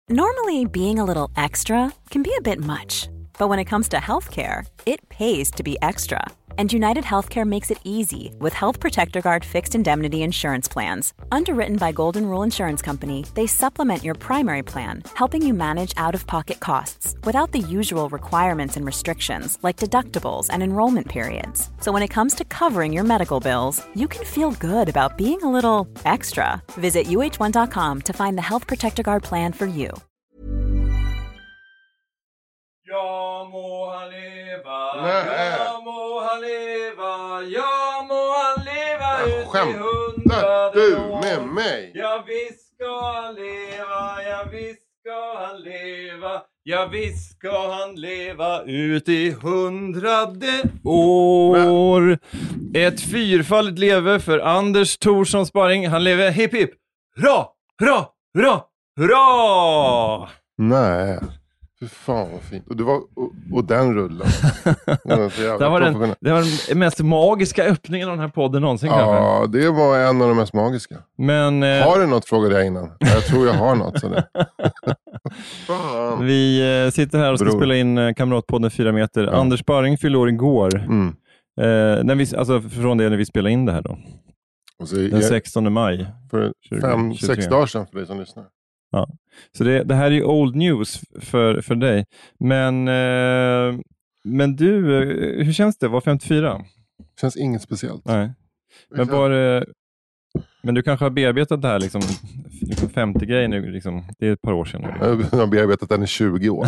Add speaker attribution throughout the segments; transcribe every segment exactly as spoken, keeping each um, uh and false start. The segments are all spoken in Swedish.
Speaker 1: Normally, being a little extra can be a bit much, but when it comes to healthcare, it pays to be extra. And United Healthcare makes it easy with Health Protector Guard fixed indemnity insurance plans. Underwritten by Golden Rule Insurance Company, they supplement your primary plan, helping you manage out-of-pocket costs without the usual requirements and restrictions like deductibles and enrollment periods. So when it comes to covering your medical bills, you can feel good about being a little extra. Visit U H one dot com to find the Health Protector Guard plan for you.
Speaker 2: Ja må han leva,
Speaker 3: Nej.
Speaker 2: ja må han leva, ja må han leva ut i
Speaker 3: Skämtar du med mig?
Speaker 2: Ja visst ska han leva, ja visst ska han leva, ja visst ska han leva ut i hundrade år. Ett fyrfaldigt leve för Anders Thorsson Sparring. Han lever hipp hipp, hurra, hurra, hurra, hurra!
Speaker 3: Nej. Fy fan vad fint. Och, det var, och, och den rullen.
Speaker 2: det, var den, det var den mest magiska öppningen av den här podden någonsin.
Speaker 3: Ja,
Speaker 2: kanske.
Speaker 3: Det var en av de mest magiska.
Speaker 2: Men, eh...
Speaker 3: Har du något, frågade jag innan. Jag tror jag har något. Så det. Fan.
Speaker 2: Vi eh, sitter här och ska
Speaker 3: Bror.
Speaker 2: spela in eh, Kamratpodden fyra meter.
Speaker 3: Ja.
Speaker 2: Anders Sparring fyllde år igår.
Speaker 3: Mm.
Speaker 2: Eh, när vi, alltså från det när vi spelade in det här då.
Speaker 3: Och så,
Speaker 2: Den
Speaker 3: jag,
Speaker 2: sextonde maj.
Speaker 3: för fem,
Speaker 2: tjugo tjugotre.
Speaker 3: sex dagar sedan för dig som lyssnar.
Speaker 2: Ja. Så det, det här är ju old news för, för dig. Men, eh, men du, eh, hur känns det? Var femtiofyra?
Speaker 3: Känns inget speciellt.
Speaker 2: Nej. Men, var, eh, men du kanske har bearbetat det här liksom, liksom femtio grejer nu. Liksom, det är ett par år sedan. Nu.
Speaker 3: Jag har bearbetat den i tjugo år.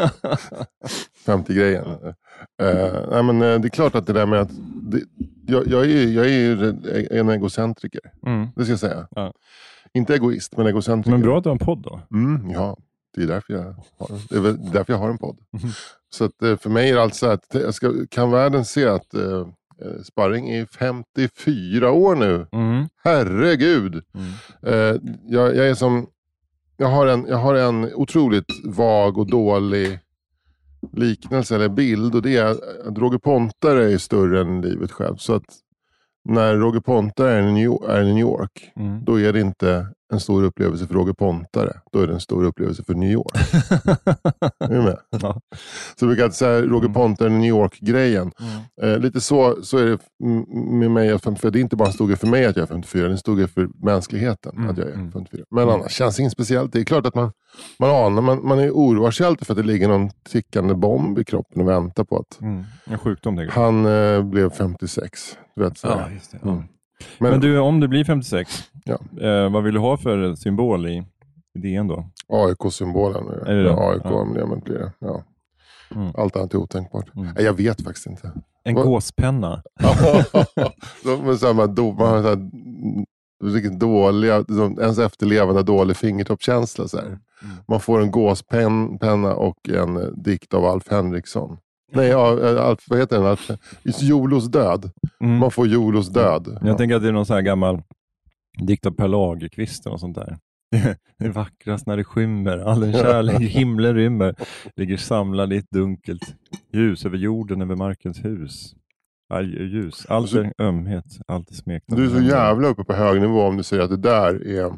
Speaker 3: femtio grejen. Uh, nej, men uh, det är klart att det där med att det, jag, jag, är, jag är ju en egocentriker.
Speaker 2: Mm.
Speaker 3: Det ska jag säga.
Speaker 2: Ja.
Speaker 3: Inte egoist, men egocentriker.
Speaker 2: Men bra att du har en podd då.
Speaker 3: Mm, ja, det är därför jag har, det är väl därför jag har en podd. Mm. Så att, uh, för mig är det alltså att jag ska, kan världen se att uh, Sparring är femtiofyra år nu.
Speaker 2: Mm.
Speaker 3: Herregud.
Speaker 2: Mm.
Speaker 3: Uh, jag, jag är som jag har, en, jag har en otroligt vag och dålig liknelse eller bild, och det är att Roger Pontare är större än livet själv. Så att när Roger Pontare är i New York, är i New York
Speaker 2: mm.
Speaker 3: då är det inte en stor upplevelse för Roger Pontare. Då är det en stor upplevelse för New York. Är du med?
Speaker 2: Ja.
Speaker 3: Så vi kan säga Roger Pontare New York-grejen. Mm. Eh, lite så, så är det med mig att femtiofyra. Det är inte bara en stor grej för mig att jag är femtiofyra. Det är en stor grej för mänskligheten
Speaker 2: mm.
Speaker 3: att jag är femtiofyra. Men annars känns det inget speciellt. Det är klart att man, man anar, man, man är orolig för att det ligger någon tickande bomb i kroppen och väntar på att
Speaker 2: mm. en sjukdom.
Speaker 3: Han eh, blev femtiosex. Du vet, så
Speaker 2: ja, just det. Ja.
Speaker 3: Mm.
Speaker 2: Men, Men du, om du blir femtiosex,
Speaker 3: ja.
Speaker 2: eh, vad vill du ha för symbol i idén då?
Speaker 3: A I K-symbolen.
Speaker 2: Är det det?
Speaker 3: Ja, A I K,
Speaker 2: ja.
Speaker 3: men blir det. Ja.
Speaker 2: Mm.
Speaker 3: Allt annat är otänkbart.
Speaker 2: Mm.
Speaker 3: Jag vet faktiskt inte.
Speaker 2: En
Speaker 3: Vad?
Speaker 2: gåspenna.
Speaker 3: De är samma do, man har så här, riktigt dåliga, ens efterlevande dålig fingertoppkänsla. Så här. Mm. Man får en gåspenna och en dikt av Alf Henriksson. Nej, Alf, vad heter den? Alf, Jolos död.
Speaker 2: Mm.
Speaker 3: Man får Jolos död.
Speaker 2: Jag ja. tänker att det är någon så här gammal dikt av Per Lagerkvist och sånt där. Det är vackrast när det skymmer, all den kärlek himlen rymmer, ligger samlad i ett dunkelt ljus över jorden, över markens hus. Aj, ljus, allt är ömhet, allt är smekt.
Speaker 3: Du är så jävla uppe på hög nivå om du säger att det där är,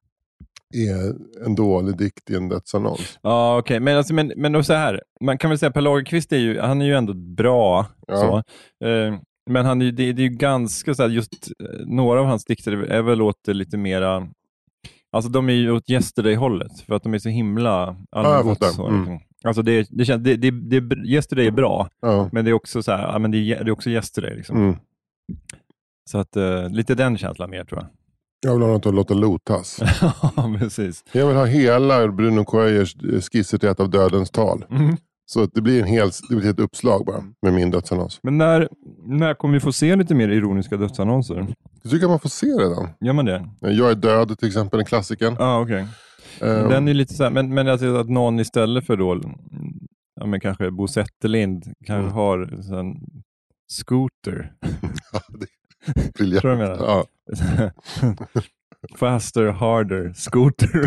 Speaker 3: är en dålig dikt i en dödsannons.
Speaker 2: Ja, okej, okay. men, alltså, men, men så här, man kan väl säga att Per Lagerkvist är ju, han är ju ändå bra, ja. så. Eh, men han är, det, det är ju ganska så här, just några av hans dikter är väl låter lite mera. Alltså de är ju åt Yesterday-hållet för att de är så himla allmänt. Ja, mm. Alltså det, det känns, det, det, det, Yesterday är bra, ja. men det är också så här, ja, men det är, det är också Yesterday liksom. Mm. Så att uh, lite den känslan mer tror jag.
Speaker 3: Jag vill ha något att låta lotas.
Speaker 2: Ja, precis.
Speaker 3: Jag vill ha hela Bruno Coyers skisser till ett av dödens tal. Mm. Så att det blir en hel, det blir ett uppslag bara med min dödsannons.
Speaker 2: Men när, när kommer vi få se lite mer ironiska dödsannonser?
Speaker 3: Jag tycker man får se redan.
Speaker 2: Gör man det?
Speaker 3: Jag är död till exempel, en klassiker.
Speaker 2: Ja, ah, okej. Okay. Um, Den är lite så här, men, men alltså att någon istället för då, ja men kanske Bo Zetterlind kanske mm. har så en scooter.
Speaker 3: Ja, det är briljant.
Speaker 2: Tror du jag menar?
Speaker 3: Ja.
Speaker 2: Faster, harder, scooter.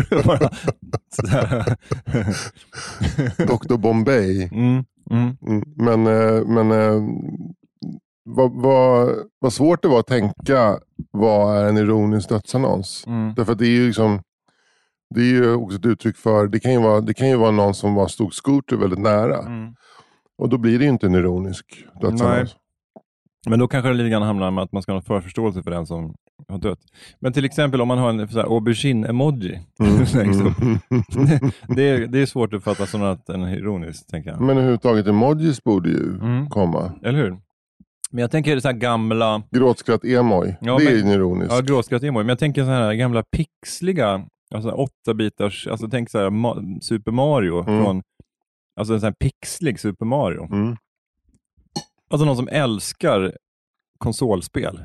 Speaker 3: doktor Bombay.
Speaker 2: Mm, mm.
Speaker 3: Mm, men men vad, vad, vad svårt det var att tänka vad är en ironisk dödsannons. Mm. Därför att det är ju liksom Det är ju också ett uttryck för, det kan ju vara, det kan ju vara någon som var stod skoter väldigt nära.
Speaker 2: Mm. Och
Speaker 3: då blir det ju inte en ironisk dödsannons.
Speaker 2: Men då kanske det lite grann hamnar med att man ska ha förförståelse för den som har dött. Men till exempel om man har en så här aubergine-emoji. Mm. det, det, är, det är svårt att fatta som att den är ironisk, tänker jag.
Speaker 3: Men överhuvudtaget emojis borde ju mm. komma.
Speaker 2: Eller hur? Men jag tänker så här gamla...
Speaker 3: Gråtskratt-emoj.
Speaker 2: Ja,
Speaker 3: det
Speaker 2: men,
Speaker 3: är ju ironiskt.
Speaker 2: Ja, gråtskratt-emoj. Men jag tänker så här gamla pixliga, alltså åtta bitars, alltså tänk så här Ma- Super Mario mm. från, alltså en sån här pixlig Super Mario.
Speaker 3: Mm.
Speaker 2: Alltså någon som älskar konsolspel.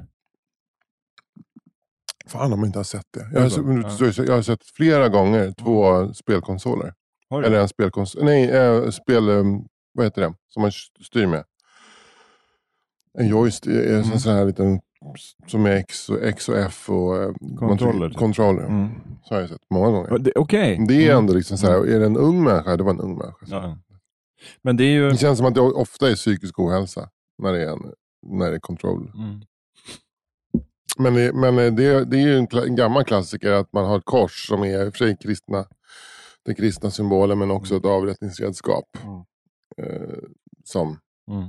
Speaker 3: Fan om man inte har sett det. Jag har, sett, ja. jag har sett flera gånger två mm. spelkonsoler. Eller en spelkonsol. Nej, äh, spel... Vad heter det? Som man styr med. En joystick. Mm. En sån här liten... Som är X och, X och F och...
Speaker 2: Controller.
Speaker 3: Controller. Mm. Så har jag sett många gånger.
Speaker 2: Okej. Okay.
Speaker 3: Det är ändå liksom så här... Är det en ung människa? Det var en ung människa.
Speaker 2: Ja. Men det är ju...
Speaker 3: Det känns som att det ofta är psykisk ohälsa. När det är en... När det är controller. Mm. Men, det, men det, det är ju en, en gammal klassiker att man har ett kors som är i och för sig kristna, den kristna symbolen men också ett avrättningsredskap mm. eh, som, mm.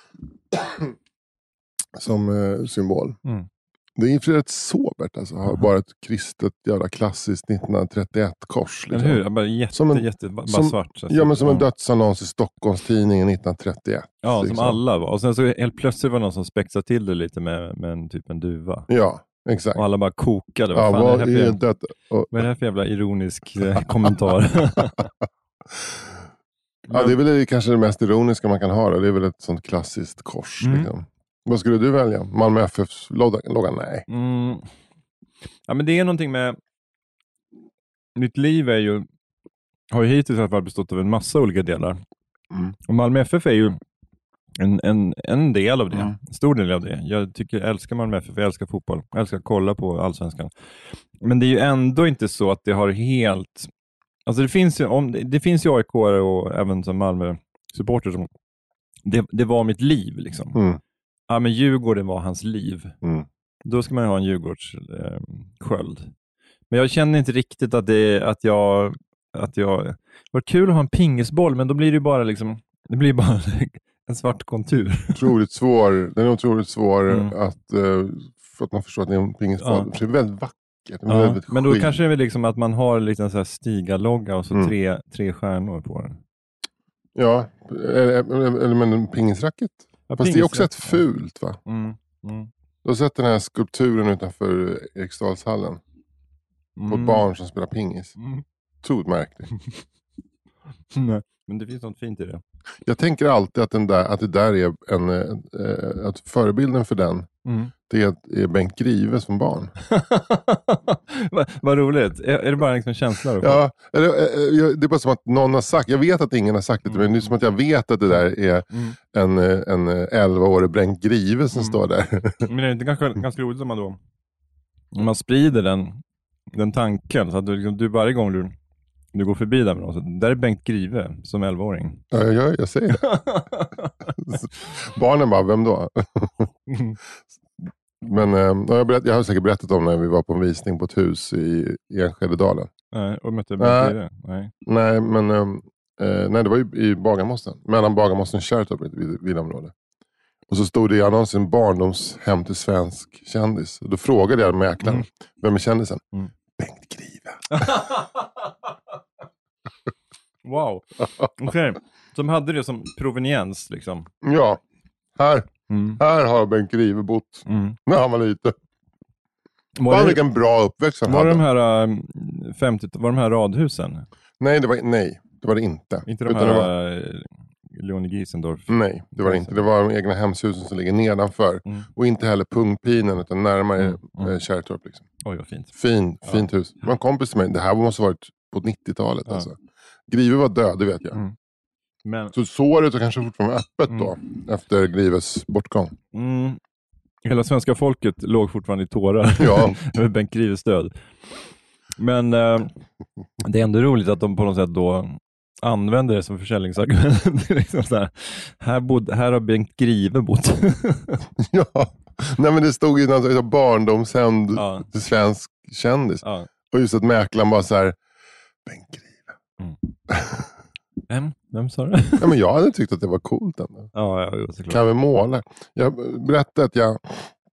Speaker 3: som eh, symbol. Mm. Det är ju rätt sobert alltså, har bara ett kristet jävla klassiskt nittonhundratrettioett-kors. Liksom.
Speaker 2: Eller hur? Bara jätte,
Speaker 3: som en,
Speaker 2: jätte, bara
Speaker 3: som,
Speaker 2: svart. Så
Speaker 3: ja, men som en dödsannons i Stockholmstidningen nittonhundratrettioett.
Speaker 2: Ja,
Speaker 3: liksom.
Speaker 2: Som alla var. Och sen så helt plötsligt var det någon som spexade till det lite med, med en typ en duva.
Speaker 3: Ja, exakt.
Speaker 2: Och alla bara kokade. Vad,
Speaker 3: ja,
Speaker 2: fan
Speaker 3: vad,
Speaker 2: är, det
Speaker 3: är, det
Speaker 2: och... vad är det här för jävla ironisk eh, kommentar?
Speaker 3: Ja, det är väl det, kanske det mest ironiska man kan ha. Det är väl ett sånt klassiskt kors. Mm. Liksom. Vad skulle du välja? Malmö F F:s logga? Nej.
Speaker 2: Mm. Ja, men det är någonting med... Mitt liv är ju... Har ju hittills i alla fall bestått av en massa olika delar. Mm. Och Malmö F F är ju en, en, en del av det. Mm. En stor del av det. Jag tycker, jag älskar Malmö F F. Jag älskar fotboll. Jag älskar att kolla på Allsvenskan. Men det är ju ändå inte så att det har helt... Alltså det finns ju, om, det finns ju A I K och även som Malmö-supporter som... Det, det var mitt liv liksom.
Speaker 3: Mm.
Speaker 2: Ja, men Djurgården var hans liv.
Speaker 3: Mm.
Speaker 2: Då ska man ha en Djurgårds eh, sköld. Men jag känner inte riktigt att det att jag att jag det var kul att ha en pingisboll, men då blir det bara liksom det blir bara en svart kontur.
Speaker 3: Otroligt svår. Den är otroligt svår mm. att uh, för att man förstår att det är en pingisboll.
Speaker 2: Ja.
Speaker 3: Det är väldigt vackert.
Speaker 2: Ja,
Speaker 3: väldigt
Speaker 2: men då
Speaker 3: skit.
Speaker 2: kanske det är liksom att man har lite så här Stiga-logga och så mm. tre tre stjärnor på den.
Speaker 3: Ja, eller, eller men en pingisracket. Ja, fast det är också ett fult, va?
Speaker 2: Mm, mm.
Speaker 3: Du har sett den här skulpturen utanför Eriksdalshallen. Mm. På ett barn som spelar pingis. Mm. Otroligt märkligt.
Speaker 2: Nej, men det finns något fint i det.
Speaker 3: Jag tänker alltid att, den där, att det där är en... Äh, att förebilden för den mm. det är, är Bengt Grive som barn.
Speaker 2: Vad va roligt. Är, är det bara liksom känsla? Då?
Speaker 3: Ja, eller, det är bara som att någon har sagt, jag vet att ingen har sagt det, mm. men det är som att jag vet att det där är mm. en, en elva-årig Bengt Grive som mm. står där.
Speaker 2: Men det är inte ganska, ganska roligt om man då om man sprider den, den tanken så att du, liksom, du varje gång du, du går förbi där med någon, så där är Bengt Grive som elva-åring.
Speaker 3: Ja, jag, jag säger det. Barnen bara, vem då? Men eh, jag, berätt, jag har säkert berättat om när vi var på en visning på ett hus i, i Enskededalen.
Speaker 2: Nej, och mötte Bengt Grive? Nej.
Speaker 3: Nej, men eh, nej, det var ju i Bagarmossen. Mellan Bagarmossen och Kärrtorp vid villaområdet. Och så stod det i annonsen barndomshem till svensk kändis. Och då frågade jag mäklaren, mm. vem är kändisen? Mm. Bengt Grive.
Speaker 2: Wow. Okej. Okay. Som hade det som proveniens liksom.
Speaker 3: Ja. Här. Mm. Här har Bengt Grive bott. Mm. När han var liten. Var det, vilken bra uppväxt han
Speaker 2: var
Speaker 3: hade.
Speaker 2: De här, um, femtio, var de här radhusen?
Speaker 3: Nej, det var, nej, det var det inte.
Speaker 2: Inte de här var... Leonie Giesendorf?
Speaker 3: Nej, det var det inte. Det var de egna hemshusen som ligger nedanför. Mm. Och inte heller Pungpinen utan närmare mm. Mm. Kärrtorp. Liksom.
Speaker 2: Oj, vad fint.
Speaker 3: Fin,
Speaker 2: ja.
Speaker 3: Fint hus. Det var en kompis till mig. Det här måste ha varit på nittiotalet. Ja. Alltså. Grive var död, det vet jag. Mm. Men... Så såret var kanske fortfarande öppet mm. då. Efter Grives bortgång.
Speaker 2: Mm. Hela svenska folket låg fortfarande i tårar.
Speaker 3: Ja.
Speaker 2: över Bengt Grives död. Men äh, det är ändå roligt att de på något sätt då använder det som försäljningsargument. liksom så här. Här, bod, här har Bengt Grive bott.
Speaker 3: Ja. Nej, men det stod ju något barndomshem ja. till svensk kändis. Ja. Och just att mäklaren bara så här, Benkrive.
Speaker 2: Mm. Vem? Vem sa du?
Speaker 3: Ja, men jag hade tyckt att det var coolt ändå.
Speaker 2: Ja, ja, såklart.
Speaker 3: Kan vi måla? Jag berättade att jag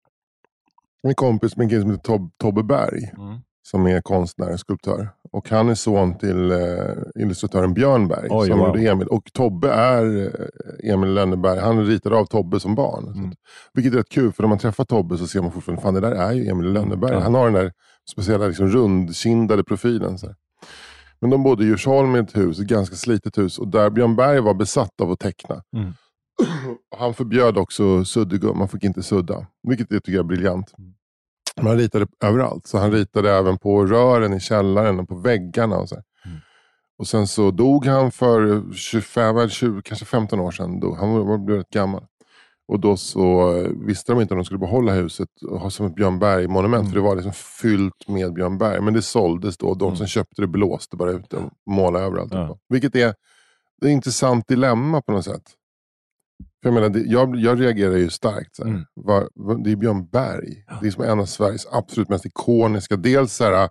Speaker 3: min kompis med en kille som heter Tob, Tobbe Berg. Mm. Som är konstnär och skulptör. Och han är son till eh, illustratören Björn Berg. Oj, som wow. gjorde Emil. Och Tobbe är eh, Emil Lönneberg. Han ritade av Tobbe som barn. Mm. Vilket är rätt kul. För när man träffar Tobbe så ser man fortfarande. Fan, det där är ju Emil Lönneberg. Mm. Han har den där speciella liksom, rundkindade profilen. Så här. Men de bodde i Djursholm i ett hus. Ett ganska slitet hus. Och där Björn Berg var besatt av att teckna. Mm. Han förbjöd också suddgum. Man fick inte sudda. Vilket jag tycker är briljant. Mm. Man ritade överallt. Så han ritade även på rören i källaren och på väggarna. Och, så. Mm. Och sen så dog han för tjugofem, tjugo, kanske femton år sedan. Dog. Han var, blev rätt gammal. Och då så visste de inte om de skulle behålla huset och ha som ett Björn Berg-monument. Mm. För det var liksom fyllt med Björn Berg. Men det såldes då. De som mm. köpte det blåste bara ut och målade överallt. Ja. Vilket är ett intressant dilemma på något sätt. För jag menar, det, jag, jag reagerar ju starkt. Så här. Mm. Var, var, det är Björn Berg. Ja. Det är som en av Sveriges absolut mest ikoniska. Dels så här,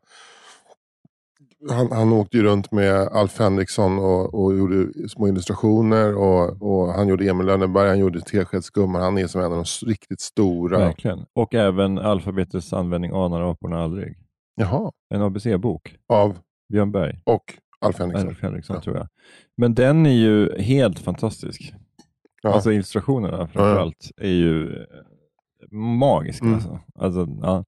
Speaker 3: han, han åkte ju runt med Alf Henriksson och, och gjorde små illustrationer. Och, och han gjorde Emil Lönneberg, han gjorde Teskedsgumman. Han är som en av de riktigt stora.
Speaker 2: Verkligen. Och även Alfabetets användning anar aporna aldrig.
Speaker 3: Jaha.
Speaker 2: En A B C-bok.
Speaker 3: Av?
Speaker 2: Björn Berg.
Speaker 3: Och Alf Henriksson.
Speaker 2: Alf Henriksson ja. tror jag. Men den är ju helt fantastisk. Ja. Alltså illustrationerna framförallt ja. är ju magiska. Mm. Alltså. Alltså, ja.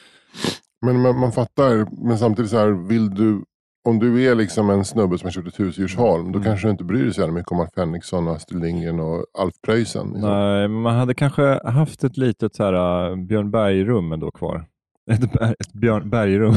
Speaker 3: Men man, man fattar, men samtidigt så här, vill du, om du är liksom en snubbe som har köpt ett hus i Djursholm, mm. då kanske du inte bryr dig så mycket om Alf Henriksson och Astrid Lindgren och Alf Preussen. Liksom.
Speaker 2: Nej, man hade kanske haft ett litet så här, Björn Berg-rum ändå kvar. Ett, ett Björn Berg-rum.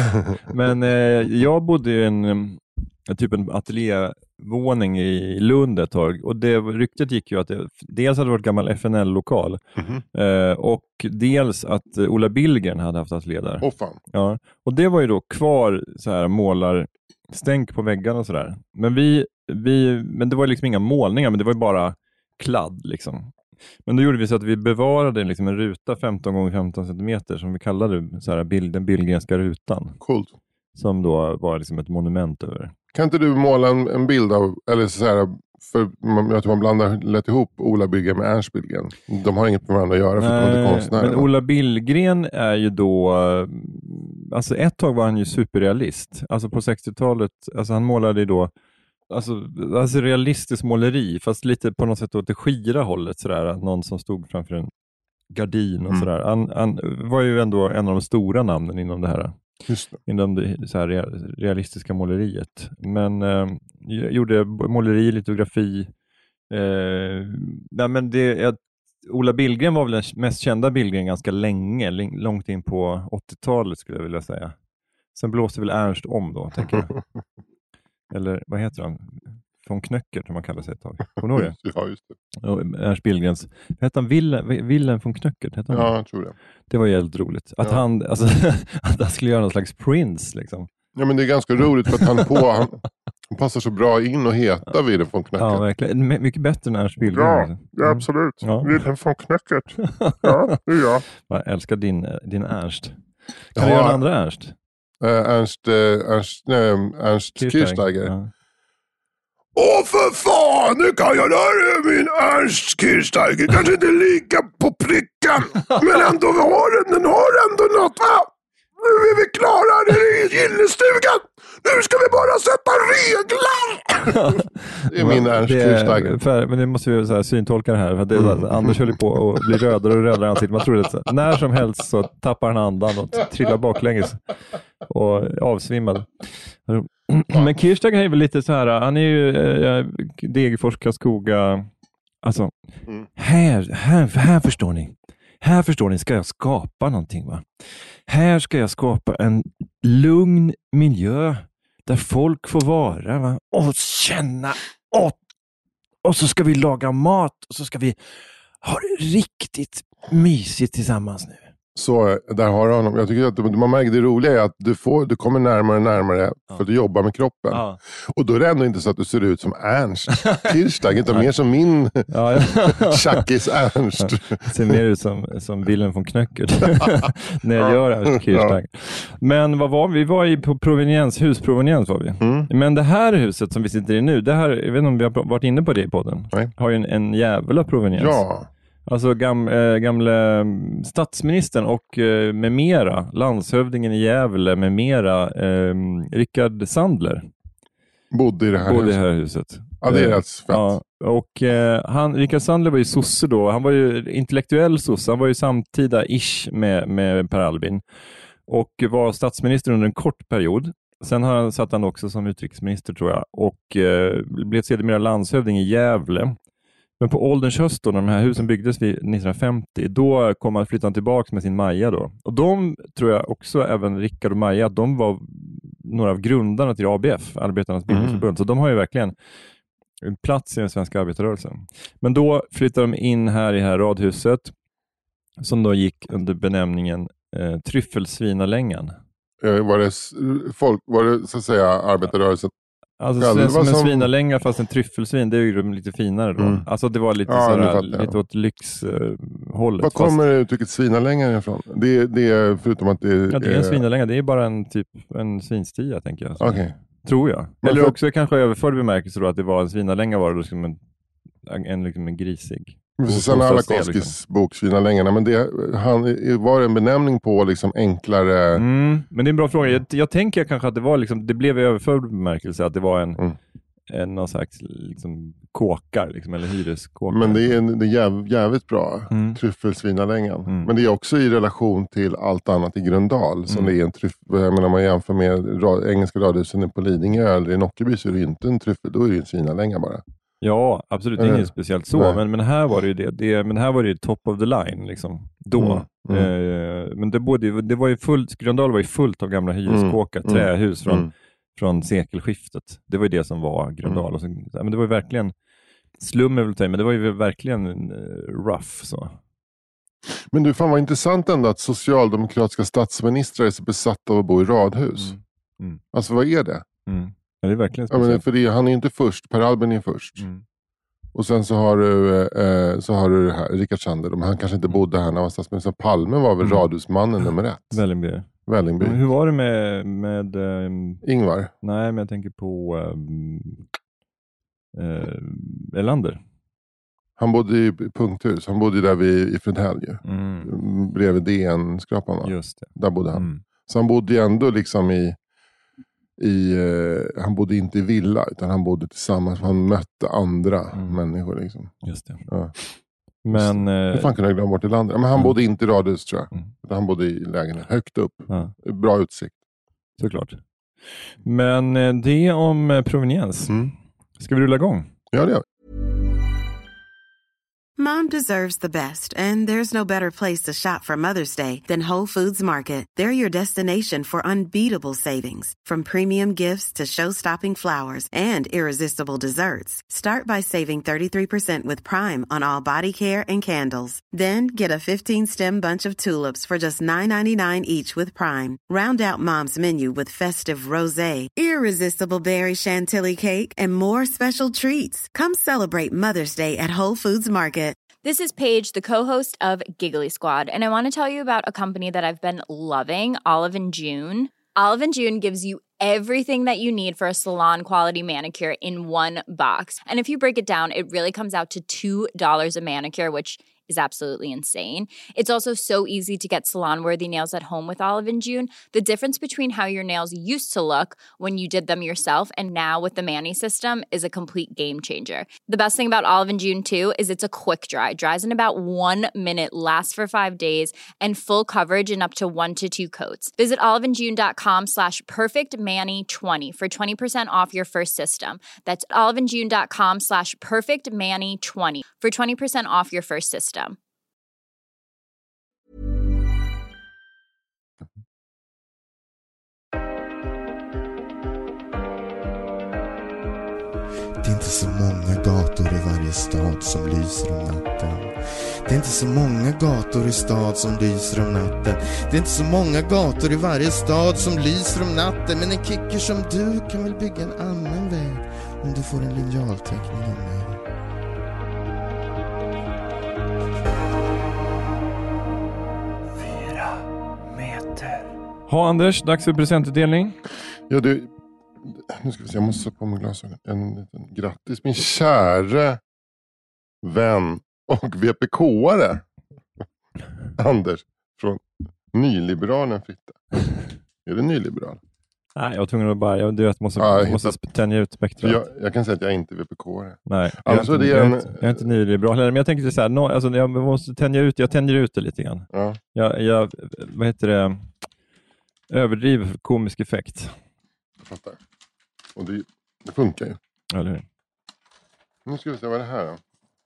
Speaker 2: Men eh, jag bodde i en typ en ateljévåning i Lund ett tag. Och det ryktet gick ju att det dels hade varit gammal F N L-lokal. Mm-hmm. Eh, och dels att Ola Billgren hade haft ateljé där.
Speaker 3: Åh fan.
Speaker 2: Ja. Och det var ju då kvar så här målarstänk på väggarna och sådär. Men vi, vi, men det var liksom inga målningar, men det var ju bara kladd liksom. Men då gjorde vi så att vi bevarade liksom en ruta femton gånger femton centimeter som vi kallade så här, bild, den Billgrenska rutan.
Speaker 3: Coolt.
Speaker 2: Som då var liksom ett monument över.
Speaker 3: Kan inte du måla en, en bild av, eller så här, för man, jag tror man blandar lätt ihop Ola Billgren med Ernst Billgren. De har inget med varandra att göra för att de är inte konstnärer.
Speaker 2: Men Ola Billgren är ju då, alltså ett tag var han ju superrealist. Alltså på sextiotalet, alltså han målade ju då Alltså, alltså realistiskt måleri, fast lite på något sätt åt det skira hållet sådär, någon som stod framför en gardin och mm. sådär. Han, han var ju ändå en av de stora namnen inom det här.
Speaker 3: Just det.
Speaker 2: Inom det så här realistiska måleriet. Men eh, gjorde måleri, litografi. Eh, nej men det, jag, Ola Billgren var väl den mest kända Billgren ganska länge, långt in på åttiotalet skulle jag vilja säga. Sen blåste väl Ernst om då, tänker jag. Eller vad heter han? Von Knöckert som man kallar sig ett tag. Kommer du ihåg det?
Speaker 3: Ja, just det.
Speaker 2: Och Ernst Billgrens. Hette han Wilhelm von Knöckert?
Speaker 3: Ja, han? jag tror det.
Speaker 2: Det var ju helt roligt. Att, ja. han, alltså, att han skulle göra någon slags Prince liksom.
Speaker 3: Ja, men det är ganska roligt för att han på han, han passar så bra in och heta Wilhelm von Knöckert.
Speaker 2: Ja, verkligen. My- mycket bättre än Ernst Billgren.
Speaker 3: Ja,
Speaker 2: alltså.
Speaker 3: ja absolut. Ja. Wilhelm von Knöckert. Ja, det är jag.
Speaker 2: Jag älskar din, din Ernst. Kan ja. du göra en andra Ernst?
Speaker 3: Uh, Ernst, uh, Ernst, nej, Ernst Kirchsteiger. Ja. Åh för fan, nu kan jag där min Ernst Kirchsteiger. Kanske inte lika på pricken, men ändå har den, den har ändå något, va? Nu är vi klara, det är gillestugan. Nu ska vi bara sätta regler. Det är min Ernst Kirchsteiger.
Speaker 2: Men det måste vi så här, syntolka det här. För det, mm. Anders höll på att bli rödare och rödare ansiktet. Man tror att när som helst så tappar han andan och trillar baklänges. Och avsvimmad. Men Kirchsteiger är väl lite så här, han är ju äh, Degerfors Karlskoga. Alltså, mm. här, här, här förstår ni. Här förstår ni, ska jag skapa någonting, va? Här ska jag skapa en lugn miljö där folk får vara, va? Och känna. Och, och så ska vi laga mat och så ska vi ha det riktigt mysigt tillsammans nu.
Speaker 3: Så där har du honom. Jag tycker att man märker det roliga är att du, får, du kommer närmare och närmare ja. för att du jobbar med kroppen. Ja. Och då är det ändå inte så att du ser ut som Ernst Kirchsteiger, utan mer som min ja, ja. Tjackis Ernst.
Speaker 2: Jag ser mer ut som, som Wilhelm von Knöckert när jag gör Ernst Kirchsteiger. Ja. Men vad var vi? Vi var ju på Proveniens, husproveniens var vi. Mm. Men det här huset som vi sitter i nu, det här, jag vet inte om vi har varit inne på det i podden, Nej. har ju en, en jävla proveniens.
Speaker 3: Ja.
Speaker 2: Alltså gam, äh, gamla statsministern och äh, med mera, landshövdingen i Gävle med mera, äh, Rickard Sandler.
Speaker 3: Bodde i det här,
Speaker 2: Bodde
Speaker 3: huset.
Speaker 2: I det här huset.
Speaker 3: Ja, det är rätt fett.
Speaker 2: Ja, och äh, han, Rickard Sandler var ju sosse då. Han var ju intellektuell sosse. Han var ju samtida-ish med, med Per Albin. Och var statsminister under en kort period. Sen har han, satt han också som utrikesminister tror jag. Och äh, blev sedermera landshövding i Gävle. Men på ålderns höst då, när de här husen byggdes vid nittonhundrafemtio, då kom han flytta tillbaka med sin Maja då. Och de tror jag också, även Rickard och Maja, att de var några av grundarna till A B F, Arbetarnas bildningsförbund. Mm. Så de har ju verkligen en plats i den svenska arbetarrörelsen. Men då flyttade de in här i det här radhuset, som då gick under benämningen eh, Tryffelsvinalängan.
Speaker 3: Var det, folk, var det så att säga arbetarrörelsen?
Speaker 2: Alltså det som en som... svinalänga fast en tryffelsvin, det är ju lite finare då. Mm. Alltså det var lite ja, sådär, lite åt lyxhållet.
Speaker 3: Vad kommer fast... uttrycket svinalänga ifrån? Det, det är förutom att det är...
Speaker 2: Ja, det är en svinalänga, det är bara en typ en svinstia tänker jag.
Speaker 3: Okej. Okay.
Speaker 2: Tror jag. Men Eller för... också kanske överförd bemärkelse då att det var en svinalänga var det då som en, en, liksom en grisig.
Speaker 3: Susanna Alakoskis liksom. Bok Svinalängarna, men det han, var en benämning på liksom enklare...
Speaker 2: Mm, men det är en bra fråga. Jag, jag tänker kanske att det var liksom, det blev överförd bemärkelse att det var en, mm. en någon slags liksom, kåkar, liksom, eller hyreskåkar.
Speaker 3: Men det är, en, det är jäv, jävligt bra, mm. Tryffelsvinalängan. Mm. Men det är också i relation till allt annat i Gröndal. Som mm. det är en tryff, jag menar, om man jämför med ra, engelska radhusen på Lidingö eller i Nockeby så är det inte en tryffel, då är det en svinalänga bara.
Speaker 2: Ja, absolut. Inget mm. speciellt så. Men, men här var det ju det, det. Men här var det ju top of the line liksom. Då. Mm. Mm. Eh, men det, både, det var ju fullt, Gröndal var ju fullt av gamla hyreskåkar, mm. trähus från, mm. från sekelskiftet. Det var ju det som var Gröndal. Mm. Och så, men det var ju verkligen slum, men det var ju verkligen uh, rough så.
Speaker 3: Men du, fan vad intressant ändå att socialdemokratiska statsministrar är så besatta av att bo i radhus. Mm. Mm. Alltså vad är det?
Speaker 2: Mm. Ja, det är verkligen
Speaker 3: ja, men för det, han är ju inte först, Per Albin är först. Mm. Och sen så har du, eh, så har du det här, Rickard Sandler, men han kanske inte bodde här när han var statsminister. Palme var väl mm. radhusmannen nummer ett.
Speaker 2: Vällingby.
Speaker 3: Vällingby.
Speaker 2: Hur var det med... med um...
Speaker 3: Ingvar?
Speaker 2: Nej, men jag tänker på um... uh, Elander.
Speaker 3: Han bodde i punkthus. Han bodde där vid, i Fredhäll ju. Mm. Bredvid D N-skrapan.
Speaker 2: Just det.
Speaker 3: Där bodde han. Mm. Så han bodde ju ändå liksom i... I, eh, han bodde inte i villa utan han bodde tillsammans. Han mötte andra mm. människor liksom.
Speaker 2: Just det.
Speaker 3: Ja.
Speaker 2: Men,
Speaker 3: Hur fan kunde jag glömma bort till andra? Men han mm. bodde inte i radhus tror jag. Mm. Utan han bodde i lägenhet. Högt upp. Ja. Bra utsikt.
Speaker 2: Såklart. Men det om proveniens. Mm. Ska vi rulla igång?
Speaker 3: Ja, det gör vi.
Speaker 4: Mom deserves the best, and there's no better place to shop for Mother's Day than Whole Foods Market. They're your destination for unbeatable savings, from premium gifts to show-stopping flowers and irresistible desserts. Start by saving thirty-three percent with Prime on all body care and candles. Then get a fifteen-stem bunch of tulips for just nine ninety-nine each with Prime. Round out Mom's menu with festive rosé, irresistible berry chantilly cake, and more special treats. Come celebrate Mother's Day at Whole Foods Market.
Speaker 5: This is Paige, the co-host of Giggly Squad, and I want to tell you about a company that I've been loving, Olive and June. Olive and June gives you everything that you need for a salon-quality manicure in one box. And if you break it down, it really comes out to two dollars a manicure, which is absolutely insane. It's also so easy to get salon-worthy nails at home with Olive and June. The difference between how your nails used to look when you did them yourself and now with the Mani system is a complete game changer. The best thing about Olive and June, too, is it's a quick dry. Dries in about one minute, lasts for five days, and full coverage in up to one to two coats. Visit oliveandjune.com slash perfectmani20 for twenty percent off your first system. That's oliveandjune.com slash perfectmani20 for twenty percent off your first system.
Speaker 6: Det är inte så många gator i varje stad som lyser om natten. Det är inte så många gator i stad som lyser om natten. Det är inte så många gator i varje stad som lyser om natten. Men en kicker som du kan väl bygga en annan väg om du får en linjalteckning av mig.
Speaker 2: Fyra meter. Ha Anders, dags för presentutdelning.
Speaker 3: Ja, det... Nu ska vi se, jag måste sätta på mig glasögon. En liten grattis, min kära vän och V P K-are Anders från Nyliberalen Fritte. Är det nyliberal?
Speaker 2: Nej, jag var tvungen att bara, jag, du vet, måste,
Speaker 3: ja, jag
Speaker 2: måste
Speaker 3: hittat,
Speaker 2: tänja ut spektrat.
Speaker 3: Jag, jag kan säga att jag är inte V P K-are.
Speaker 2: Nej, jag, alltså, är, inte, det är en... jag, är, jag är inte nyliberal heller, men jag tänker så här, no, alltså, jag måste tänja ut, jag tänjer ut det lite grann.
Speaker 3: Ja.
Speaker 2: Jag, jag, vad heter det, överdriver för komisk effekt.
Speaker 3: Jag fattar. Och det, det funkar ju.
Speaker 2: Eller hur?
Speaker 3: Nu ska vi se vad det här är.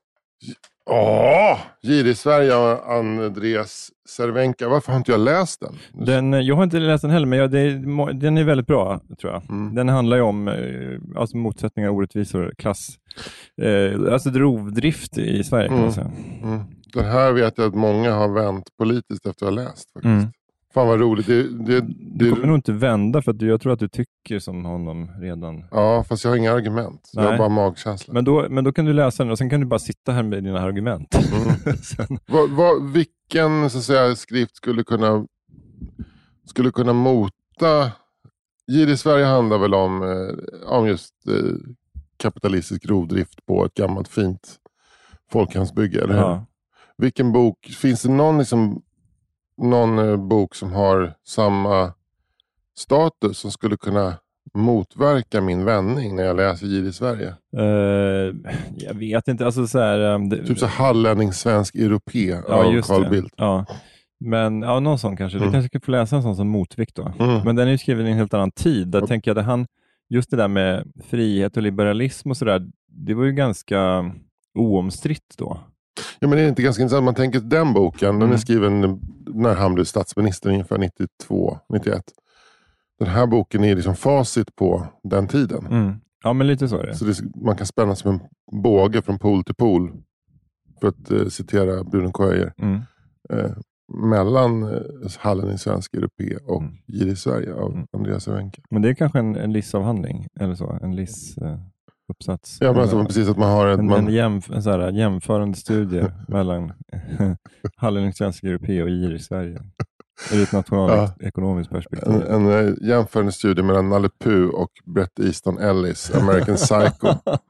Speaker 3: Åh! Girig Sverige av Andreas Cervenka. Varför har inte jag läst den?
Speaker 2: den? Jag har inte läst den heller, men jag, det, den är väldigt bra, tror jag. Mm. Den handlar ju om alltså, motsättningar, orättvisor, klass. Eh, alltså rovdrift i Sverige, kan
Speaker 3: mm.
Speaker 2: man säga.
Speaker 3: Mm. Den här vet jag att många har vänt politiskt efter att ha läst, faktiskt. Mm. Fan vad roligt. Det, det, det,
Speaker 2: du kommer nog inte vända, för att du, jag tror att du tycker som honom redan.
Speaker 3: Ja, fast jag har inga argument. Nej. Jag har bara magkänsla.
Speaker 2: Men då, men då kan du läsa den och sen kan du bara sitta här med dina argument. Mm.
Speaker 3: sen... vad, vad, vilken så att säga, skrift skulle kunna skulle kunna mota... Girig Sverige handlar väl om, eh, om just eh, kapitalistisk rovdrift på ett gammalt fint folkhemsbygge, eller hur? Ja. Vilken bok, finns det någon liksom någon eh, bok som har samma status som skulle kunna motverka min vändning när jag läser Girig Sverige?
Speaker 2: Uh, jag vet inte. Alltså, så här, um, det,
Speaker 3: typ så hallänning svensk europé ja, av Carl Bildt.
Speaker 2: Ja. Men ja, någon sån kanske. Mm. Vi kanske ska få läsa en sån som motvikt då. Mm. Men den är ju skriven i en helt annan tid. Där mm. tänker jag att han, just det där med frihet och liberalism och sådär, det var ju ganska oomstritt då.
Speaker 3: Ja, men det är inte ganska intressant. Man tänker att den boken, mm. den är skriven när han blev statsminister ungefär nittiotvå nittioett. Den här boken är liksom facit på den tiden.
Speaker 2: Mm. Ja, men lite så är det.
Speaker 3: Så det, man kan spänna som en båge från pol till pol, för att eh, citera Bruno Köjer. Mm. Eh, mellan eh, Hallen i svensk europé och mm. Girig Sverige av mm. Andreas Cervenka.
Speaker 2: Men det är kanske en, en lissavhandling eller så, en liss... Eh... uppsats.
Speaker 3: Ja, men alltså, precis att man har ett,
Speaker 2: en,
Speaker 3: man...
Speaker 2: en, jämf, en så här, jämförande studie mellan Hallen i svensk europé och Girig Sverige. Ur ett nationalekonomiskt ja. perspektiv.
Speaker 3: En, en jämförande studie mellan Nalle Puh och Bret Easton Ellis, American Psycho.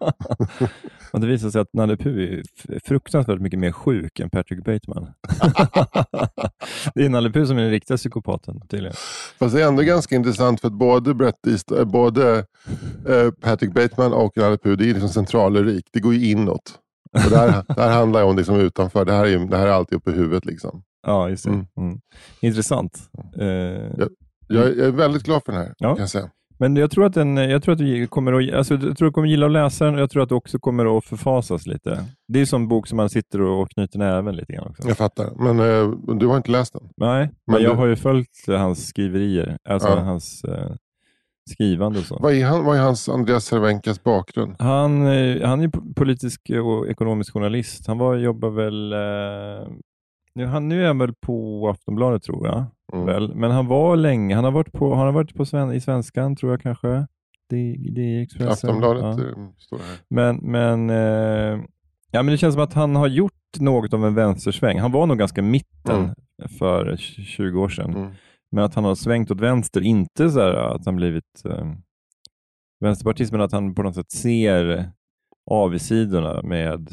Speaker 2: Och det visar sig att Nalle Puh är fruktansvärt mycket mer sjuk än Patrick Bateman. Det är Nalle Puh som är den riktiga psykopaten tydligen.
Speaker 3: Fast det är ändå ganska intressant, för att både Bret Easton, både eh, Patrick Bateman och Nalle Puh, det är liksom centralrik. Det går ju inåt. Och det, här, det här handlar ju om liksom utanför. Det här är, det här är alltid uppe i huvudet liksom.
Speaker 2: Ja, just det. Mm. Mm. Intressant. Uh,
Speaker 3: jag, jag är väldigt glad för den här, ja. kan jag säga.
Speaker 2: Men jag tror att, den, jag tror att du kommer att, alltså, jag tror att du kommer att gilla att läsa den, och jag tror att du också kommer att förfasas lite. Det är som en bok som man sitter och knyter näven lite grann också.
Speaker 3: Jag fattar, men uh, du har inte läst den?
Speaker 2: Nej, men, men jag du... har ju följt hans skriverier, alltså ja. hans uh, skrivande och så.
Speaker 3: Vad är, han, vad är hans Andreas Cervenkas bakgrund?
Speaker 2: Han, han är politisk och ekonomisk journalist. Han var, jobbar väl... Uh, Nu, han, nu är han väl på Aftonbladet, tror jag. Mm. Väl. Men han var länge. Han har varit, på, han har varit på sven, i Svenskan, tror jag kanske. Det, det är Expressen.
Speaker 3: Aftonbladet
Speaker 2: ja.
Speaker 3: står det här.
Speaker 2: Men, men, eh, ja, men det känns som att han har gjort något av en vänstersväng. Han var nog ganska mitten mm. för tjugo år sedan. Mm. Men att han har svängt åt vänster. Inte så här att han blivit eh, vänsterpartist, men att han på något sätt ser avsidorna med...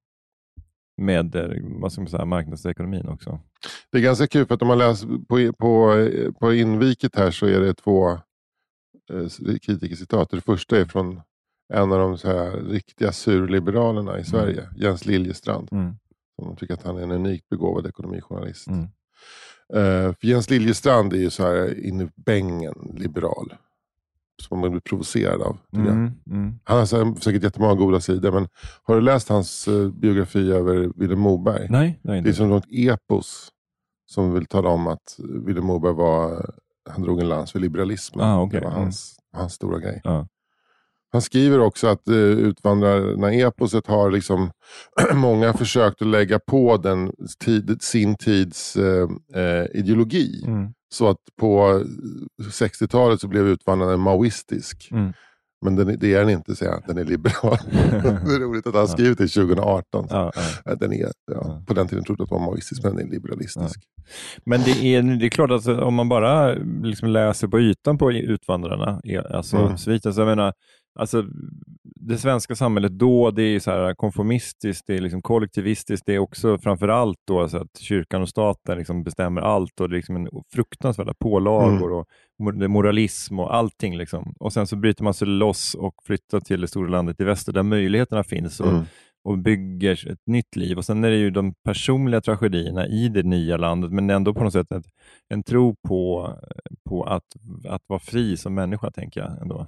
Speaker 2: med vad ska man säga, marknadsekonomin också.
Speaker 3: Det är ganska kul, för att om man läser på, på, på inviket här, så är det två eh, kritikercitat. Det första är från en av de så här riktiga surliberalerna i Sverige, mm. Jens Liljestrand. Mm. Som tycker att han är en unikt begåvad ekonomijournalist. Mm. Uh, för Jens Liljestrand är ju så här inne i bängen liberal. Som man blir provocerad av. Mm, mm. Han har säkert jättemånga goda sidor, men har du läst hans uh, biografi över Vilhelm Moberg?
Speaker 2: Nej, nej,
Speaker 3: det är som något epos som vill tala om att Vilhelm Moberg var, han drog en lans för liberalismen.
Speaker 2: Ah, okay.
Speaker 3: Det var hans, mm. hans stora grej.
Speaker 2: Ah.
Speaker 3: Han skriver också att uh, Utvandrarna-eposet har liksom många försökt att lägga på den tid, sin tids uh, uh, ideologi. Mm. Så att på sextiotalet så blev Utvandrarna maoistisk. Mm. Men den, det är den inte, säger han. Den är liberal. Det är roligt att han skrivit det tjugo arton. Ja, ja. Den är, ja, ja. På den tiden trodde jag att den var maoistisk, men den är liberalistisk. Ja.
Speaker 2: Men det är, det är klart att om man bara liksom läser på ytan på Utvandrarna, alltså mm. svit, alltså jag menar, alltså det svenska samhället då, det är så här konformistiskt, det är liksom kollektivistiskt, det är också framförallt då alltså att kyrkan och staten liksom bestämmer allt och det är liksom en fruktansvärda pålagor mm. och moralism och allting liksom. Och sen så bryter man sig loss och flyttar till det stora landet i väster där möjligheterna finns och, mm. och bygger ett nytt liv. Och sen är det ju de personliga tragedierna i det nya landet, men ändå på något sätt en, en tro på, på att, att vara fri som människa, tänker jag ändå.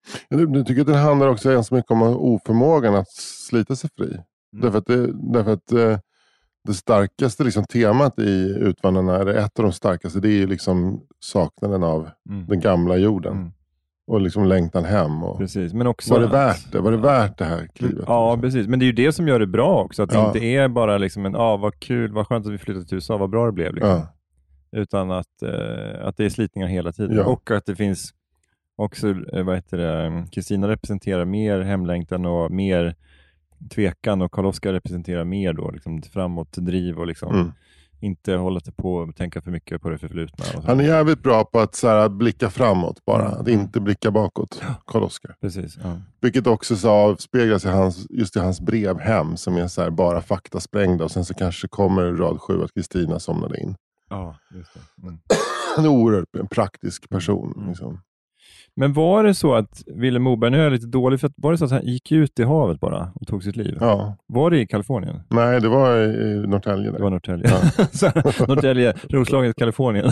Speaker 3: Jag tycker att det handlar också ganska mycket om oförmågan att slita sig fri. Mm. Därför att, det, därför att det, det starkaste liksom temat i Utvandrarna, eller ett av de starkaste, det är ju liksom saknaden av mm. den gamla jorden. Mm. Och liksom längtan hem. Och
Speaker 2: precis. Men också
Speaker 3: var det värt det? Var det värt det här klivet?
Speaker 2: Ja, liksom? Precis. Men det är ju det som gör det bra också. Att det ja. inte är bara liksom en, ja ah, vad kul, vad skönt att vi flyttade till U S A, vad bra det blev. Liksom. Ja. Utan att, eh, att det är slitningar hela tiden. Ja. Och att det finns också, vad heter det, Kristina representerar mer hemlängtan och mer tvekan, och Karl-Oskar representerar mer då liksom framåt driv och liksom mm. inte hålla sig på och tänka för mycket på det förflutna.
Speaker 3: Han är jävligt bra på att så här, blicka framåt bara, mm. att inte blicka bakåt, Karl-Oskar.
Speaker 2: Precis, ja.
Speaker 3: Vilket också så avspeglas i hans, just i hans brev hem, som är så här, bara faktasprängda, och sen så kanske kommer rad sju att Kristina somnade in.
Speaker 2: Ja, just det. Mm.
Speaker 3: En oerhört en praktisk person mm. liksom.
Speaker 2: Men var det så att Vilhelm Moberg, nu är jag lite dålig, för att var det så att han gick ut i havet bara och tog sitt liv?
Speaker 3: Ja.
Speaker 2: Var det i Kalifornien?
Speaker 3: Nej, det var i Norrtälje.
Speaker 2: Det var Norrtälje. Ja. Norrtälje, Roslagen, Kalifornien.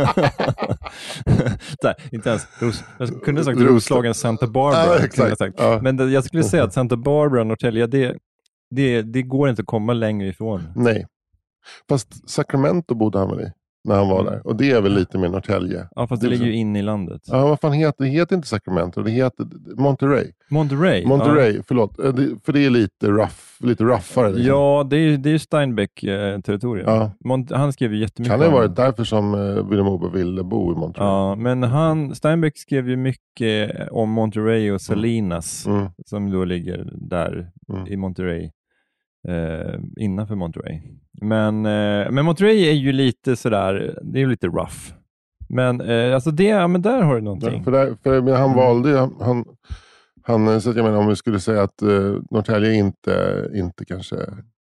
Speaker 2: Nej, inte ens. Ros, jag kunde ha sagt Roslagen, Santa Barbara.
Speaker 3: Ja, exakt.
Speaker 2: Sagt. Ja. Men det, jag skulle säga att Santa Barbara, Norrtälje, det, det, det går inte att komma längre ifrån.
Speaker 3: Nej. Fast Sacramento bodde han väl i? När han var där. Och det är väl lite mer Norrtälje.
Speaker 2: Ja, fast det, det ligger ju inne i landet.
Speaker 3: Ja, vad fan heter det? heter inte Sacramento. Det heter Monterey.
Speaker 2: Monterey?
Speaker 3: Monterey, ja. Förlåt. För det är lite rough, lite roughare. Liksom.
Speaker 2: Ja, det är ju Steinbeck-territorium. Ja. Mont- han skrev ju jättemycket.
Speaker 3: Kan det ha varit därför som uh, Vilhelm Moberg ville bo i Monterey?
Speaker 2: Ja, men han, Steinbeck skrev ju mycket om Monterey och Salinas. Mm. Som då ligger där mm. i Monterey. Uh, innanför Monterey. Men, uh, men Monterey är ju lite sådär, det är ju lite rough. Men uh, alltså det, ja, men där har du någonting.
Speaker 3: Ja, för där, för, men han valde han, han, han, så att jag menar, om vi skulle säga att uh, Norrtälje inte, inte kanske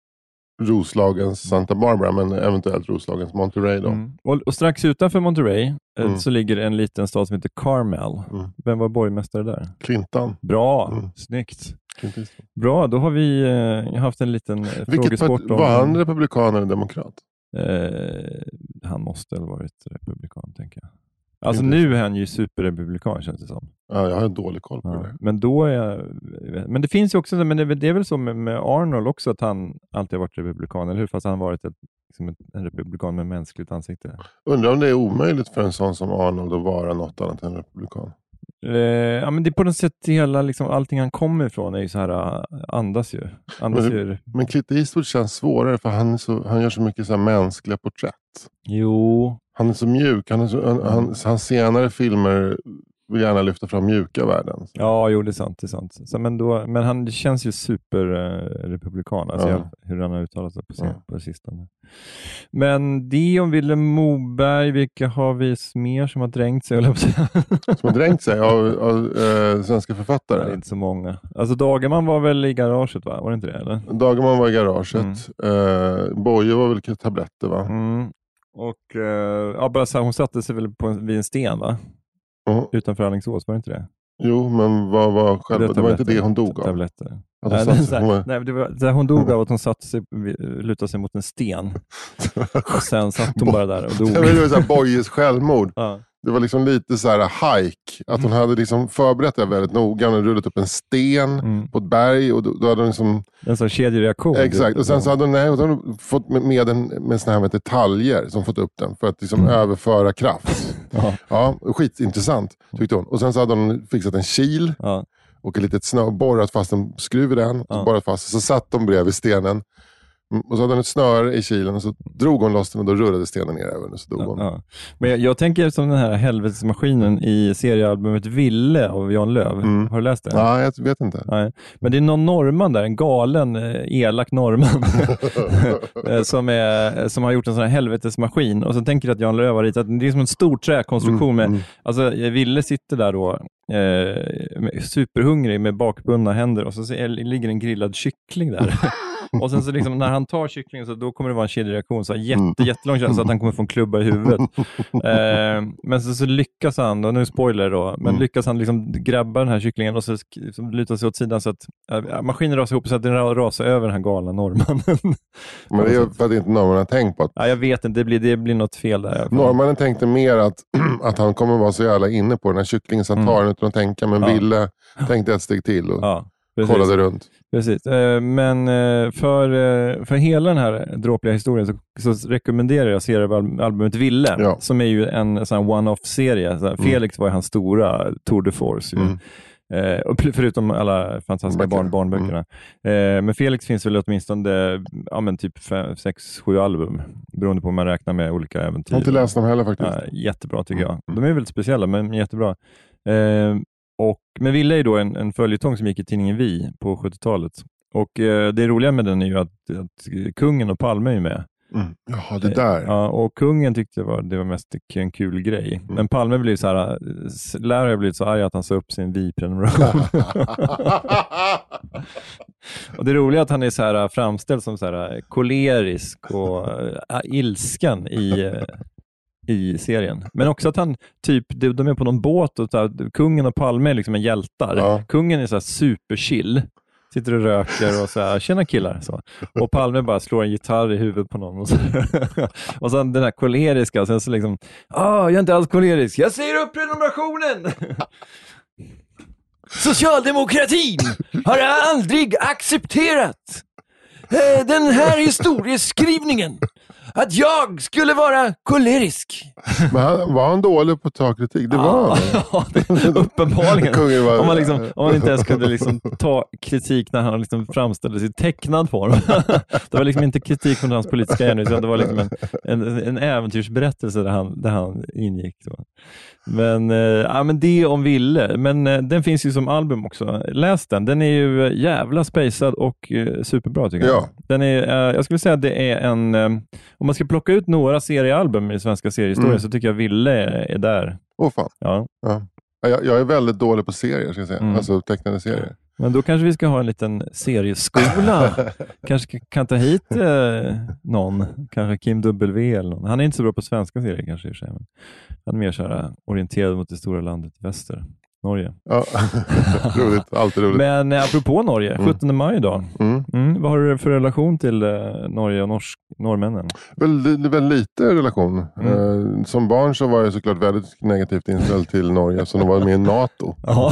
Speaker 3: Roslagens Santa Barbara, men eventuellt Roslagens Monterey då. Mm.
Speaker 2: Och, och strax utanför Monterey mm. så ligger en liten stad som heter Carmel. Mm. Vem var borgmästare där?
Speaker 3: Clinton.
Speaker 2: Bra, mm. snyggt. Bra, då har vi eh, haft en liten frågesport.
Speaker 3: Vilket, var han republikan eller demokrat?
Speaker 2: Eh, han måste ha varit republikan, tänker jag. Alltså nu är han ju superrepublikan, känns det som.
Speaker 3: Ja, jag har en dålig koll på ja, det.
Speaker 2: Men då är jag, men det finns ju också, men det, det är väl så med, med Arnold också, att han alltid har varit republikan, eller hur? Fast han har varit ett, liksom en republikan med mänskligt ansikte.
Speaker 3: Undrar om det är omöjligt för en sån som Arnold att vara något annat än republikan.
Speaker 2: Eh, ja, men det är på något sätt hela, liksom, allting han kommer ifrån är ju så här, andas ju. Andas
Speaker 3: men,
Speaker 2: ju.
Speaker 3: Men Clint Eastwood känns svårare, för han, är så, han gör så mycket så här mänskliga porträtt.
Speaker 2: Jo.
Speaker 3: Han är så mjuk. Han är så, han, han, hans senare filmer vill gärna lyfta fram mjuka världen. Så.
Speaker 2: Ja, jo, det är sant. Det är sant. Så, men, då, men han det känns ju superrepublikan. Uh, alltså ja. Hur han har uttalat sig på, ja. på det sistone. Men det om Vilhelm Moberg, vilka har vi mer som har drängt sig? Eller?
Speaker 3: Som har drängt sig av, av äh, svenska författare?
Speaker 2: Det är inte så många. Alltså Dagerman var väl i garaget, va? Var det inte det? Eller?
Speaker 3: Dagerman var i garaget. Mm. Uh, Boje var väl tabletter, va?
Speaker 2: Mm. Och uh, ja, bara så här, hon satte sig väl på en, vid en sten, va? Uh-huh. Utanför Alingsås, var det inte det?
Speaker 3: Jo, men vad var själva? Det, det var inte det hon dog av.
Speaker 2: Tabletter. Nej, det, så här, hon, var... nej, det var, det här, hon dog av att hon satt sig, lutade sig mot en sten. Och sen satt hon bara där och dog.
Speaker 3: Det var så här Bojes självmord. Ja. Det var liksom lite så här hike. Att hon hade liksom förberett det väldigt noga. Hon rullat upp en sten mm. på ett berg. Och då, då hade hon liksom...
Speaker 2: En sån kedjereaktion.
Speaker 3: Exakt. Och sen så hade hon, nej, hon hade fått med, med, en, med såna här detaljer som fått upp den. För att liksom mm. överföra kraft. Ja. Ja, skitintressant tyckte hon. Och sen så hade hon fixat en kil. Ja. och ett litet snö, borrat fast en skruv i den.
Speaker 2: Ja.
Speaker 3: Så borrat fast. Så satt de bredvid stenen. Och så hade hon ett snöre i kilen och så drog hon loss den och då rullade stenen ner över och så dog
Speaker 2: Ja,
Speaker 3: hon.
Speaker 2: ja. Men jag, jag tänker som den här helvetesmaskinen i seriealbumet Ville av Jan Löv.
Speaker 3: Mm.
Speaker 2: Har du läst det?
Speaker 3: Nej, jag vet inte.
Speaker 2: Nej. Men det är någon norrman där, en galen, eh, elak norrman eh, som, är, som har gjort en sån här helvetesmaskin. Och så tänker jag att Jan Löv har ritat, det är som en stor träkonstruktion med,
Speaker 3: Mm, mm.
Speaker 2: alltså Ville sitter där då eh, med- superhungrig med bakbundna händer och så ser- ligger en grillad kyckling där. Och sen så liksom när han tar kycklingen så då kommer det vara en kedjereaktion så här jätte, jättelång chans så att han kommer få en klubba i huvudet. Eh, men så, så lyckas han, och nu spoiler då, men
Speaker 3: Mm.
Speaker 2: lyckas han liksom grabba den här kycklingen och så liksom lutar sig åt sidan så att äh, maskinen rasar ihop så att den rasar över den här galna norrmannen.
Speaker 3: Men det är för att inte norrmannen har tänkt på att
Speaker 2: Ja, jag vet inte, det blir, det blir något fel där.
Speaker 3: norrmannen tänkte mer att, att han kommer vara så jävla inne på den här kycklingen så han tar den utan att tänka. Men
Speaker 2: Ja.
Speaker 3: Ville tänkte ett steg till och
Speaker 2: Ja, precis.
Speaker 3: kollade runt.
Speaker 2: Precis. Eh, Men eh, för, eh, för hela den här dråpliga historien så, så rekommenderar jag seriealbumet Ville,
Speaker 3: Ja.
Speaker 2: som är ju en sån här one-off-serie. Så här, Felix var ju hans stora Tour de Force. Ju.
Speaker 3: Mm.
Speaker 2: Eh, och pl- förutom alla fantastiska
Speaker 3: Böcker.
Speaker 2: barn, barnböckerna. Eh, men Felix finns väl åtminstone ja, men typ fem, sex, sju album, beroende på om man räknar med olika äventyr.
Speaker 3: Jag har inte läst dem heller faktiskt.
Speaker 2: Ja, jättebra tycker jag. De är väldigt speciella, men jättebra. Eh, och, men Ville är då en, en följetong som gick i tidningen Vi på sjuttiotalet. Och eh, det roliga med den är ju att, att kungen och Palme är med.
Speaker 3: Mm. Jaha, det där.
Speaker 2: Ja, och kungen tyckte det var, det var mest en kul grej. Men Palme blev så här, lärare blivit så arg att han sa upp sin Vi-prenumeration. Och det roliga är att han är så här framställd som så här kolerisk och äh, ilsken i, äh, i serien. Men också att han typ, de, de är på någon båt och så här, kungen och Palme är liksom en hjältar.
Speaker 3: Ja.
Speaker 2: Kungen är så här superchill. Sitter och röker och så här, tjena killar. Så. Och Palme bara slår en gitarr i huvudet på någon. Och, så. Och sen den här koleriska. Sen så liksom, ah, jag är inte alls kolerisk. Jag säger upp prenumerationen! Socialdemokratin har aldrig accepterat eh, den här historieskrivningen. Att jag skulle vara kolerisk.
Speaker 3: Men han, var han dålig på att ta kritik? Det var han.
Speaker 2: Ja, det, uppenbarligen.
Speaker 3: Kungen var-
Speaker 2: Om man, liksom, om man inte ens kunde liksom ta kritik när han liksom framställdes i tecknad form. Det var liksom inte kritik från hans politiska gärning, utan det var liksom en, en, en äventyrsberättelse där han, där han ingick. Så. Men, eh, ja, men det om Ville. Men eh, den finns ju som album också. Läs den. Den är ju jävla spacad och eh, superbra tycker jag.
Speaker 3: Ja.
Speaker 2: Den är, eh, jag skulle säga att det är en... Eh, om man ska plocka ut några seriealbum i svenska seriehistorier
Speaker 3: Mm.
Speaker 2: så tycker jag Ville är, är där.
Speaker 3: Åh fan.
Speaker 2: Ja.
Speaker 3: Ja. Jag, jag är väldigt dålig på serier, ska jag säga.
Speaker 2: Mm.
Speaker 3: Alltså tecknade serier.
Speaker 2: Men då kanske vi ska ha en liten serieskola. Kanske kan ta hit eh, någon. Kanske Kim W eller någon. Han är inte så bra på svenska serier kanske i och för sig. Men han är mer så här, orienterad mot det stora landet väster. Norge.
Speaker 3: Ja. Roligt, alltid roligt.
Speaker 2: Men eh, apropå Norge, sjuttonde maj idag.
Speaker 3: Mm.
Speaker 2: Mm, vad har du för relation till eh, Norge och norsk, norrmännen?
Speaker 3: Väldigt, väldigt lite relation.
Speaker 2: Mm.
Speaker 3: Eh, som barn så var jag såklart väldigt negativt inställd till Norge som de var med i NATO.
Speaker 2: Ja.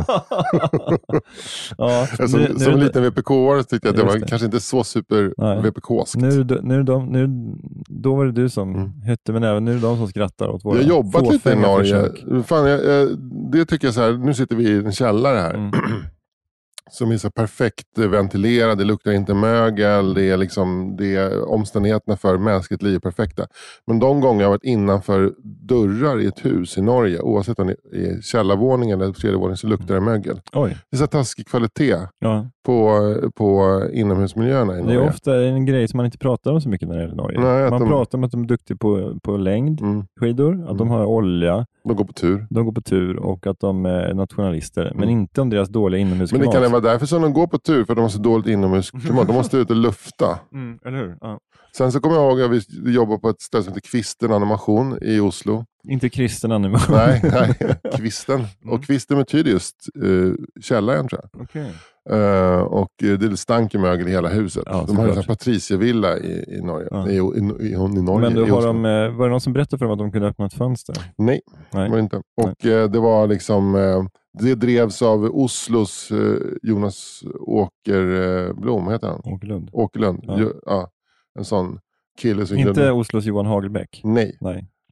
Speaker 2: Ja,
Speaker 3: Som,
Speaker 2: nu- nu-
Speaker 3: som en liten V P K-are tyckte jag att det
Speaker 2: Just
Speaker 3: var
Speaker 2: det.
Speaker 3: kanske inte så super
Speaker 2: Nej.
Speaker 3: V P K-skt.
Speaker 2: Nu, är det- nu, är det de, nu, då var det du som
Speaker 3: Mm.
Speaker 2: hette, men även nu är det de som skrattar åt våra
Speaker 3: Jag har jobbat lite i
Speaker 2: fåfänga
Speaker 3: Norge.
Speaker 2: försök.
Speaker 3: Fan, jag, jag, det tycker jag så här, nu sitter vi i en källare här.
Speaker 2: Mm.
Speaker 3: Som är så perfekt ventilerad, det luktar inte mögel, det är liksom, det är omständigheterna för mänskligt liv är perfekta. Men de gånger jag har varit innanför dörrar i ett hus i Norge, oavsett om det är källarvåningen eller tredje våningen, så luktar det mögel.
Speaker 2: Oj,
Speaker 3: Det är så taskig kvalitet
Speaker 2: ja.
Speaker 3: på, på inomhusmiljöerna i
Speaker 2: Det
Speaker 3: Norge.
Speaker 2: är ofta en grej som man inte pratar om så mycket när det gäller Norge.
Speaker 3: Nej, att
Speaker 2: man
Speaker 3: de-
Speaker 2: pratar om att de är duktiga på, på längd,
Speaker 3: Mm.
Speaker 2: skidor, att de har olja,
Speaker 3: De går på tur.
Speaker 2: de går på tur och att de är nationalister. Men inte om deras dåliga
Speaker 3: Men
Speaker 2: inomhusklimat.
Speaker 3: det kan det vara därför som de går på tur, för de har så dåligt inomhusklimat. De måste ut och lufta.
Speaker 2: Mm, eller hur? Ja.
Speaker 3: Sen så kommer jag ihåg att vi jobbar på ett ställe som heter Kvisten Animation i Oslo.
Speaker 2: Inte kristen animation.
Speaker 3: Nej, nej, Kvisten. Och Kvisten betyder just uh, källaren, tror jag.
Speaker 2: Okej.
Speaker 3: Uh, och uh, det stank ju mögel i hela huset.
Speaker 2: Ja,
Speaker 3: de hade
Speaker 2: såklart.
Speaker 3: en sån här patricievilla i, i Norge.
Speaker 2: Ja.
Speaker 3: I, i, i, i Norge.
Speaker 2: Men då
Speaker 3: i
Speaker 2: har
Speaker 3: Oslo.
Speaker 2: de, eh, var det någon som berättade för dem att de kunde öppna ett fönster?
Speaker 3: Nej,
Speaker 2: Nej.
Speaker 3: det var det inte. Och eh, det var liksom, eh, det drevs av Oslos eh, Jonas Åkerblom, heter han?
Speaker 2: Åkerlund.
Speaker 3: Åkerlund.
Speaker 2: Ja.
Speaker 3: Ja. Ja, en sån kille som
Speaker 2: Inte
Speaker 3: kunde-
Speaker 2: Oslos Johan Hagelbäck?
Speaker 3: Nej,
Speaker 2: Nej.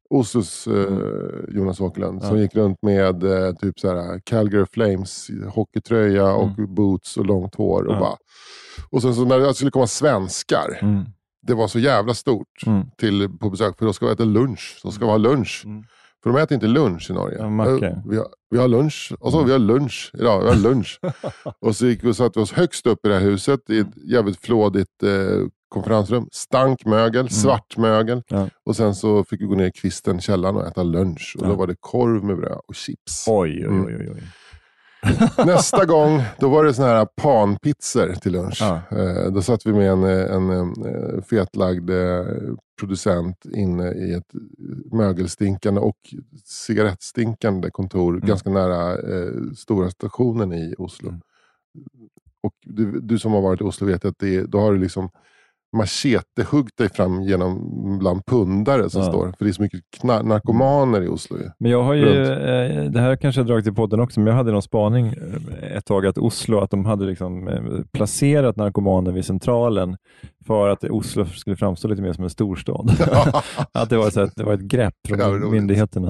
Speaker 3: Oslos eh, Jonas Åkerlund ja. som gick runt med eh, typ så här Calgary Flames hockeytröja mm. och boots och långt hår och ja. bara och sen så när det skulle komma svenskar mm. det var så jävla stort mm. till på besök för då ska vi äta lunch så ska vi ha lunch mm. för de äter inte lunch i Norge
Speaker 2: ja,
Speaker 3: vi, har, vi har lunch och så mm. vi har lunch idag vi har lunch och så gick vi och satt vi oss högst upp i det här huset i ett jävligt flådigt eh, konferensrum, stank mögel, mm. svart mögel ja. och sen så fick vi gå ner i kvisten källaren och äta lunch och ja. då var det korv med bröd och chips.
Speaker 2: Oj, oj, oj, oj. oj.
Speaker 3: Nästa gång, då var det såna här panpizzor till lunch. Ja. Eh, då satt vi med en, en, en fetlagd eh, producent inne i ett mögelstinkande och cigarettstinkande kontor mm. ganska nära eh, stora stationen i Oslo. Mm. Och du, du som har varit i Oslo vet att det, då har du liksom machete-huggt dig fram genom bland pundare som ja. står. För det är så mycket knar- narkomaner i Oslo.
Speaker 2: Men jag har ju, eh, det här kanske jag dragit i podden också, men jag hade någon spaning ett tag att Oslo, att de hade liksom eh, placerat narkomaner vid centralen för att Oslo skulle framstå lite mer som en storstad. Att det var, så att det var ett grepp från ja, myndigheterna.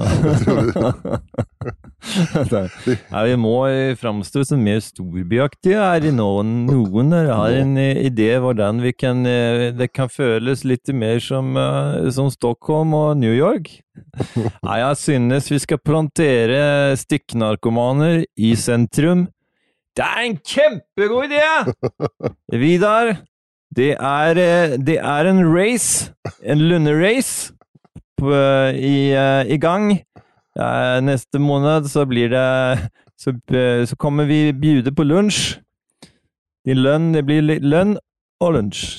Speaker 2: Ja, vi må framstå som mer storbyaktiga här i någon. Någon har en idé hvordan vi kan, det kan føles lite mer som, som Stockholm och New York. Ja, jag synes vi ska plantera sticknarkomaner i centrum. Det är en kjempegod idé! Vidar, det är, det är en race, en lunnerace på, i, i gang. Ja, nästa månad så blir det så, så kommer vi bjuda på lunch. Din lön, det blir lön och lunch.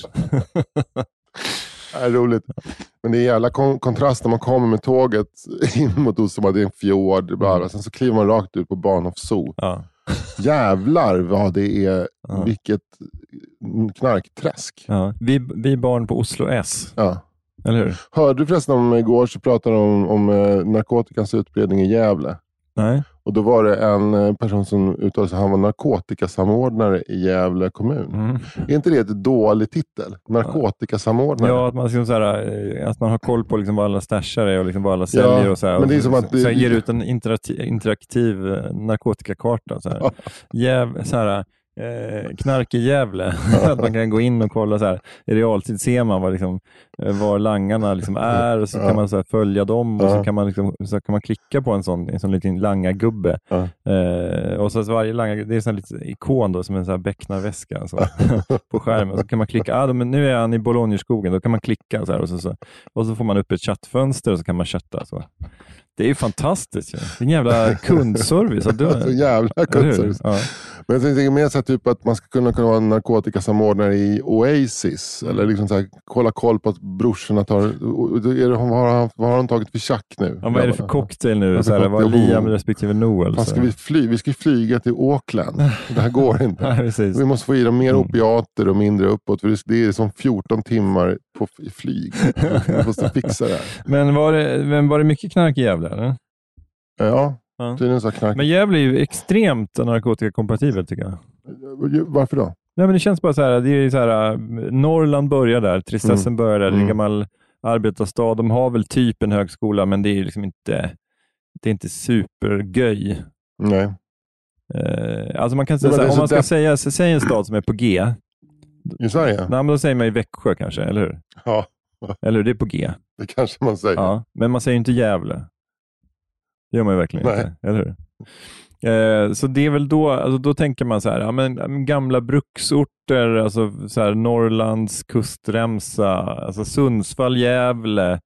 Speaker 3: Det är roligt. Men det är jävla kon- kontrast när man kommer med tåget in mot Oslo. Det är en fjord. Bara. Sen så kliver man rakt ut på Bahnhof Zoo. Ja. Jävlar vad det är. Ja. Vilket knarkträsk.
Speaker 2: Ja. Vi, vi barn på Oslo S.
Speaker 3: Ja.
Speaker 2: Eller hur?
Speaker 3: Hörde du förresten om igår så pratade de om, om eh, narkotikans utbredning i Gävle.
Speaker 2: Nej.
Speaker 3: Och då var det en person som uttalade sig, han var narkotikasamordnare i Gävle kommun. Mm. Är inte det ett dålig titel? Narkotikasamordnare?
Speaker 2: Ja, att man, liksom så här, att man har koll på liksom vad alla stashar är och liksom vad alla säljer ja, och så här.
Speaker 3: Men det är som
Speaker 2: och
Speaker 3: att det...
Speaker 2: så ger ut en interaktiv, interaktiv narkotikakarta. Så här. Ja. Jäv, så här Eh, knark i Gävle. Att man kan gå in och kolla så här, i realtid ser man var, liksom, var langarna liksom är och så kan man så här, följa dem och så kan man, liksom, så kan man klicka på en sån, en sån liten langargubbe eh, och så, så varje langar, det är en sån liten ikon då, som en sån här becknarväska så, på skärmen, så kan man klicka, ah, men nu är han i Bologneskogen, då kan man klicka så här, och, så, så, och så får man upp ett chattfönster och så kan man chatta så. Det är ju fantastiskt. Ja. Det är en jävla kundservice. Du...
Speaker 3: Så jävla kundservice. Ja. Men jag tänker mer så här, typ att man ska kunna, kunna vara narkotikasamordnare i Oasis. Eller liksom så här, kolla koll på att brorsorna tar... Är det, vad, har, vad har de tagit för tjack nu?
Speaker 2: Ja, vad är det för cocktail nu? Så här, vad är Liam respektive Noel?
Speaker 3: Ska vi, fly, vi ska flyga till Auckland. Det här går inte.
Speaker 2: Nej,
Speaker 3: vi måste få i dem mer mm. opiater och mindre uppåt. För det är som fjorton timmar på flyg. Vi måste fixa det här.
Speaker 2: Men var det, men var det mycket knark i Gävle? Eller?
Speaker 3: Ja, ja. Tydligen så knark.
Speaker 2: Men Gävle är ju extremt narkotikakompatibelt tycker jag.
Speaker 3: Varför då?
Speaker 2: Nej, men det känns bara så här, det är så här, Norrland börjar där, Tristessen mm. börjar där, det är en gammal arbetarstad. De har väl typ en högskola, men det är liksom inte, det är inte supergöj.
Speaker 3: Nej.
Speaker 2: Eh, alltså man kan säga så här, om man ska def- säga, säga en stad som är på G.
Speaker 3: I Sverige?
Speaker 2: Nej, men då säger man i Växjö kanske, eller hur?
Speaker 3: Ja.
Speaker 2: Eller hur, det är på G.
Speaker 3: Det kanske man säger.
Speaker 2: Ja, men man säger inte Gävle. Det gör man ju verkligen Nej. inte, eller hur? Eh, så det är väl då, alltså då tänker man så här, ja, men gamla bruksorter, alltså så här Norrlands kustremsa, alltså Sundsvall, Gävle,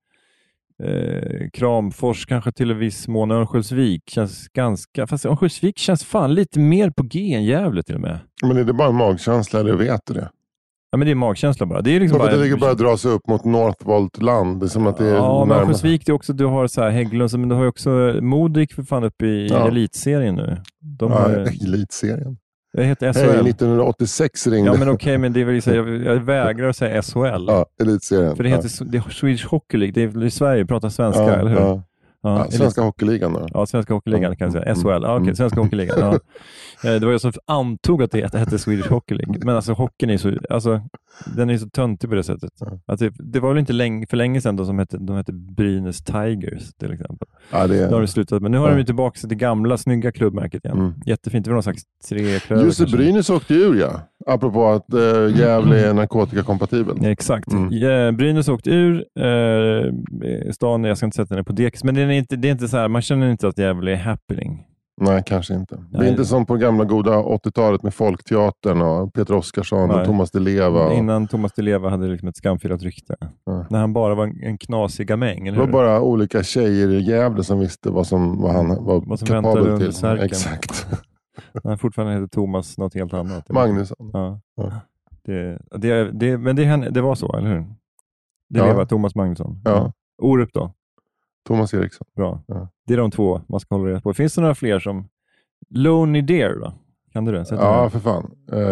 Speaker 2: eh, Kramfors, kanske till en viss mån, Örnsköldsvik känns ganska, fast Örnsköldsvik känns fan lite mer på G än Gävle till och med.
Speaker 3: Men är det bara magkänsla, eller vet du det?
Speaker 2: Ja, men det är magkänsla bara. Det är liksom
Speaker 3: ja,
Speaker 2: bara...
Speaker 3: Det ligger bara att dra sig upp mot Northvolt-land. Det är som att det är
Speaker 2: ja, men Örnsköldsvik, det är också, du har så här Hägglunds, men du har ju också Modik för fan upp i ja. elitserien nu. De
Speaker 3: ja,
Speaker 2: har...
Speaker 3: elitserien.
Speaker 2: Det heter S H L.
Speaker 3: Hej, nittonhundraåttiosex ringde.
Speaker 2: Ja, men okej, okay, men det är väl så, jag, jag vägrar säga S H L.
Speaker 3: Ja, elitserien.
Speaker 2: För det heter
Speaker 3: ja.
Speaker 2: det är Swedish Hockey League, det är i Sverige, pratar svenska,
Speaker 3: ja,
Speaker 2: eller hur?
Speaker 3: Ja. Ja, ja, svenska hockeyligan då?
Speaker 2: Ja, svenska hockeyligan kan jag säga. S H L. Ja, okej, okay, svenska hockeyligan. Ja. Det var jag som antog att det hette Swedish Hockey League. Men alltså hockeyn är så, alltså, den är så töntig på det sättet. Alltså, det var väl inte länge, för länge sedan då som hette, de hette Brynäs Tigers till exempel.
Speaker 3: Ja, det är...
Speaker 2: Då har de slutat. Men nu har ja. de ju tillbaka till det gamla snygga klubbmärket igen. Mm. Jättefint. Det var någon slags tre klöver.
Speaker 3: Just det, Brynäs åkte ur, ja. Apropå att äh, Gävle är narkotikakompatibel.
Speaker 2: Ja, exakt. Mm. Ja, Brynäs åkte ur äh, stan, jag ska inte sätta den på dekis, men det är inte, det är inte så här, man känner inte att Gävle är happening.
Speaker 3: Nej, kanske inte. Nej. Det är inte
Speaker 2: Nej.
Speaker 3: som på gamla goda åttiotalet med Folkteatern och Peter Oskarsson Nej. och Thomas Di Leva. Och...
Speaker 2: Innan Thomas Di Leva hade liksom ett skamfilat rykte. Ja. När han bara var en, en knasig gamäng.
Speaker 3: Det var bara olika tjejer i Gävle som visste vad, som, vad han var
Speaker 2: vad som
Speaker 3: kapabel till.
Speaker 2: Särken.
Speaker 3: Exakt.
Speaker 2: Han fortfarande heter Thomas något helt annat.
Speaker 3: Magnusson.
Speaker 2: Ja. Ja. Det, det, det, men det, det var så, eller hur? Det ja. Leva Thomas Magnusson.
Speaker 3: Ja.
Speaker 2: Orup då?
Speaker 3: Thomas Eriksson.
Speaker 2: Bra. Ja. Det är de två man ska hålla rätt på. Finns det några fler som... Lonely Deer då? Kan du det? Sätter
Speaker 3: ja,
Speaker 2: det?
Speaker 3: för fan.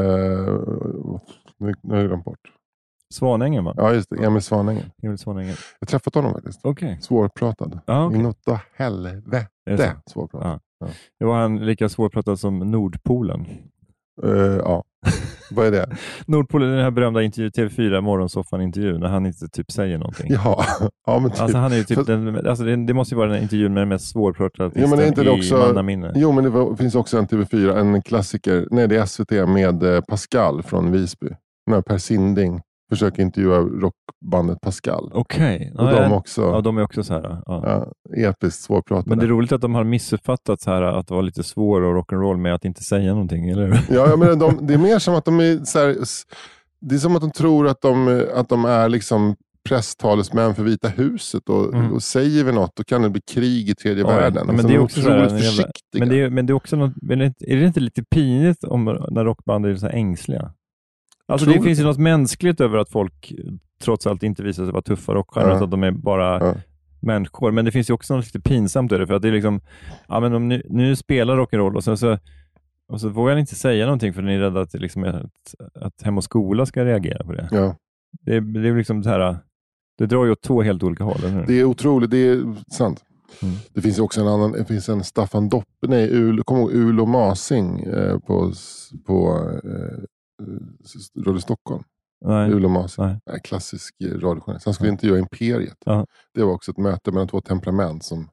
Speaker 3: Uh, nu, nu har jag glömt bort.
Speaker 2: Svanängen, va?
Speaker 3: Ja, just det. Emil Svanängen.
Speaker 2: Emil Svanängen.
Speaker 3: Jag har träffat honom faktiskt.
Speaker 2: Okay.
Speaker 3: Svårpratad.
Speaker 2: Ah, okay.
Speaker 3: Inåt av helvete svårpratad.
Speaker 2: Ah. Ja. Det var han lika svårpratad som Nordpolen.
Speaker 3: Uh, ja. Vad är det?
Speaker 2: Nordpolen, den här berömda intervju, T V fyra morgonsoffan-intervju, när han inte typ säger någonting.
Speaker 3: Ja, ja men typ.
Speaker 2: Alltså han är ju typ, för... den, alltså det, det måste ju vara den intervjun med den mest svårpratade artisten
Speaker 3: ja, men är inte det också...
Speaker 2: i mannaminne.
Speaker 3: Jo, men det var, finns också en T V fyra, en klassiker, nej det är S V T med eh, Pascal från Visby. När Per Sinding försöker intervjua rockbandet Pascal.
Speaker 2: Okej.
Speaker 3: Okay. Och ja, de också.
Speaker 2: Ja, de är också så här. Ja.
Speaker 3: Ja, episkt svårpratade.
Speaker 2: Men det är roligt att de har missuppfattat så här att det var lite svår och rock'n'roll med att inte säga någonting, eller hur?
Speaker 3: Ja, men de, det är mer som att de är så här, det är som att de tror att de, att de är liksom presstalesmän för Vita huset och, mm. och säger vi något, då kan det bli krig i tredje Oj, världen.
Speaker 2: Ja, men, det är också så här, jävla, men, det är, men det är också något, är det inte lite pinigt om när rockband är så här ängsliga? Alltså Tror det finns ju något mänskligt över att folk trots allt inte visar sig vara tuffa rockstjärnor, ja. Att de är bara ja. människor. Men det finns ju också något lite pinsamt över det, för att det är liksom, ja men om nu, nu spelar rock'n'roll och sen så, och så vågar ni inte säga någonting för ni är rädda att, liksom, att, att Hem och Skola ska reagera på det.
Speaker 3: Ja.
Speaker 2: Det, är, det är liksom så här, det drar ju åt två helt olika håll. Eller?
Speaker 3: Det är otroligt, det är sant. Mm. Det finns ju också en annan, det finns en Staffan Doppe, nej, Ul, kom ihåg Ul och Masing eh, på, på eh, Radio Stockholm.
Speaker 2: Nej.
Speaker 3: Ul och Masing. Nej. Nej, klassisk radiojournalist. Han skulle intervjua Imperiet.
Speaker 2: Ja.
Speaker 3: Det var också ett möte mellan två temperament som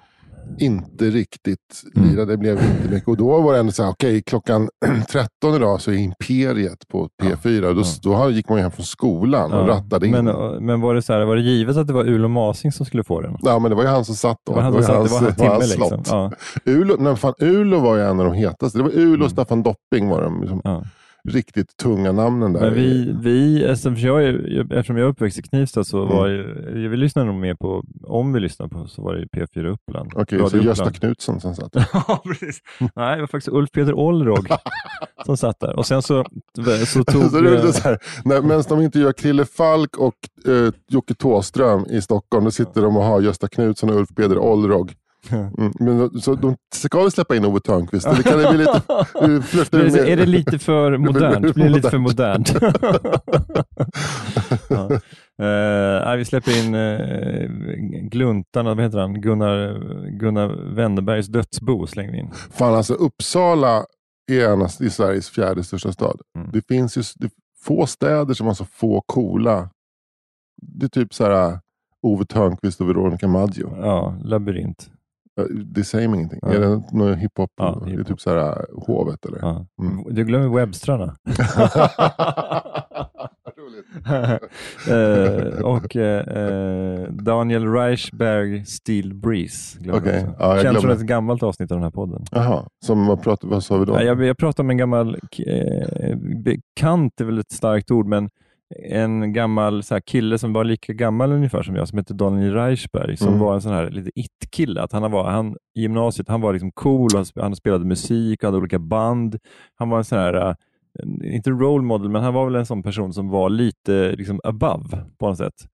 Speaker 3: inte riktigt mm. lirade. Det blev inte mycket. Och då var det ändå så här, okej, okay, klockan tretton idag så är Imperiet på P fyra. Ja. Då, då gick man ju hem från skolan och ja. rattade in.
Speaker 2: Men, men var det så här, var det givet att det var Ul och Masing som skulle få den?
Speaker 3: Ja, men det var ju han som satt då.
Speaker 2: Det var han som satt, det var hans timme liksom. Ja.
Speaker 3: Ulo, nej, fan, Ulo var ju en av de hetaste. Det var Ulo och mm. Staffan Dopping var de liksom. Ja. Riktigt tunga namnen där.
Speaker 2: Men vi, vi eftersom, jag är, eftersom jag är uppväxt i Knivsta så var mm. ju, vi lyssnade nog mer på, om vi lyssnade på så var det ju P fyra Uppland.
Speaker 3: Okej, okay, så Uppland. Gösta Knutsson som satt.
Speaker 2: Ja, precis. Nej, det var faktiskt Ulf Peter Olrog som satt där. Och sen så, så tog...
Speaker 3: så det är så här, när, medan de intervjuar Krille Falk och eh, Jocke Thåström i Stockholm, då sitter de och har Gösta Knutsson och Ulf Peter Olrog. Mm, men så de ska vi släppa in Ove Thörnqvist? Eller kan det bli lite,
Speaker 2: är, det, är det lite för modernt? Blir det lite för modernt? Ja. Uh, vi släpper in uh, Gluntarna, vad heter han? Gunnar, Gunnar Wennerbergs dödsbo slänger vi in.
Speaker 3: Fan, alltså Uppsala är en av i Sveriges fjärde största stad. Mm. Det finns ju det, få städer som har så få coola. Det är typ så här Ove Thörnqvist och Veronica Maggio.
Speaker 2: Ja, labyrint.
Speaker 3: Det säger mig ingenting. Ja. Är det någon hiphop? Ja, hiphop. Det är typ så här hovet eller?
Speaker 2: Ja. Mm. Du glömmer Webstrarna. uh, och uh, Daniel Reichberg Steel Breeze.
Speaker 3: Okay. Ja,
Speaker 2: känns som ett gammalt avsnitt av den här podden.
Speaker 3: Jaha, som vad, pratar, vad sa vi då?
Speaker 2: Ja, jag, jag pratar om en gammal eh, bekant är väl ett starkt ord, men en gammal så här, kille som var lika gammal ungefär som jag, som heter Daniel Reichberg, som mm. var en sån här lite it-kille. Att han var, han, i gymnasiet, han var liksom cool, han, han spelade musik, hade olika band. Han var en sån här, uh, inte role model, men han var väl en sån person som var lite liksom above på något sätt.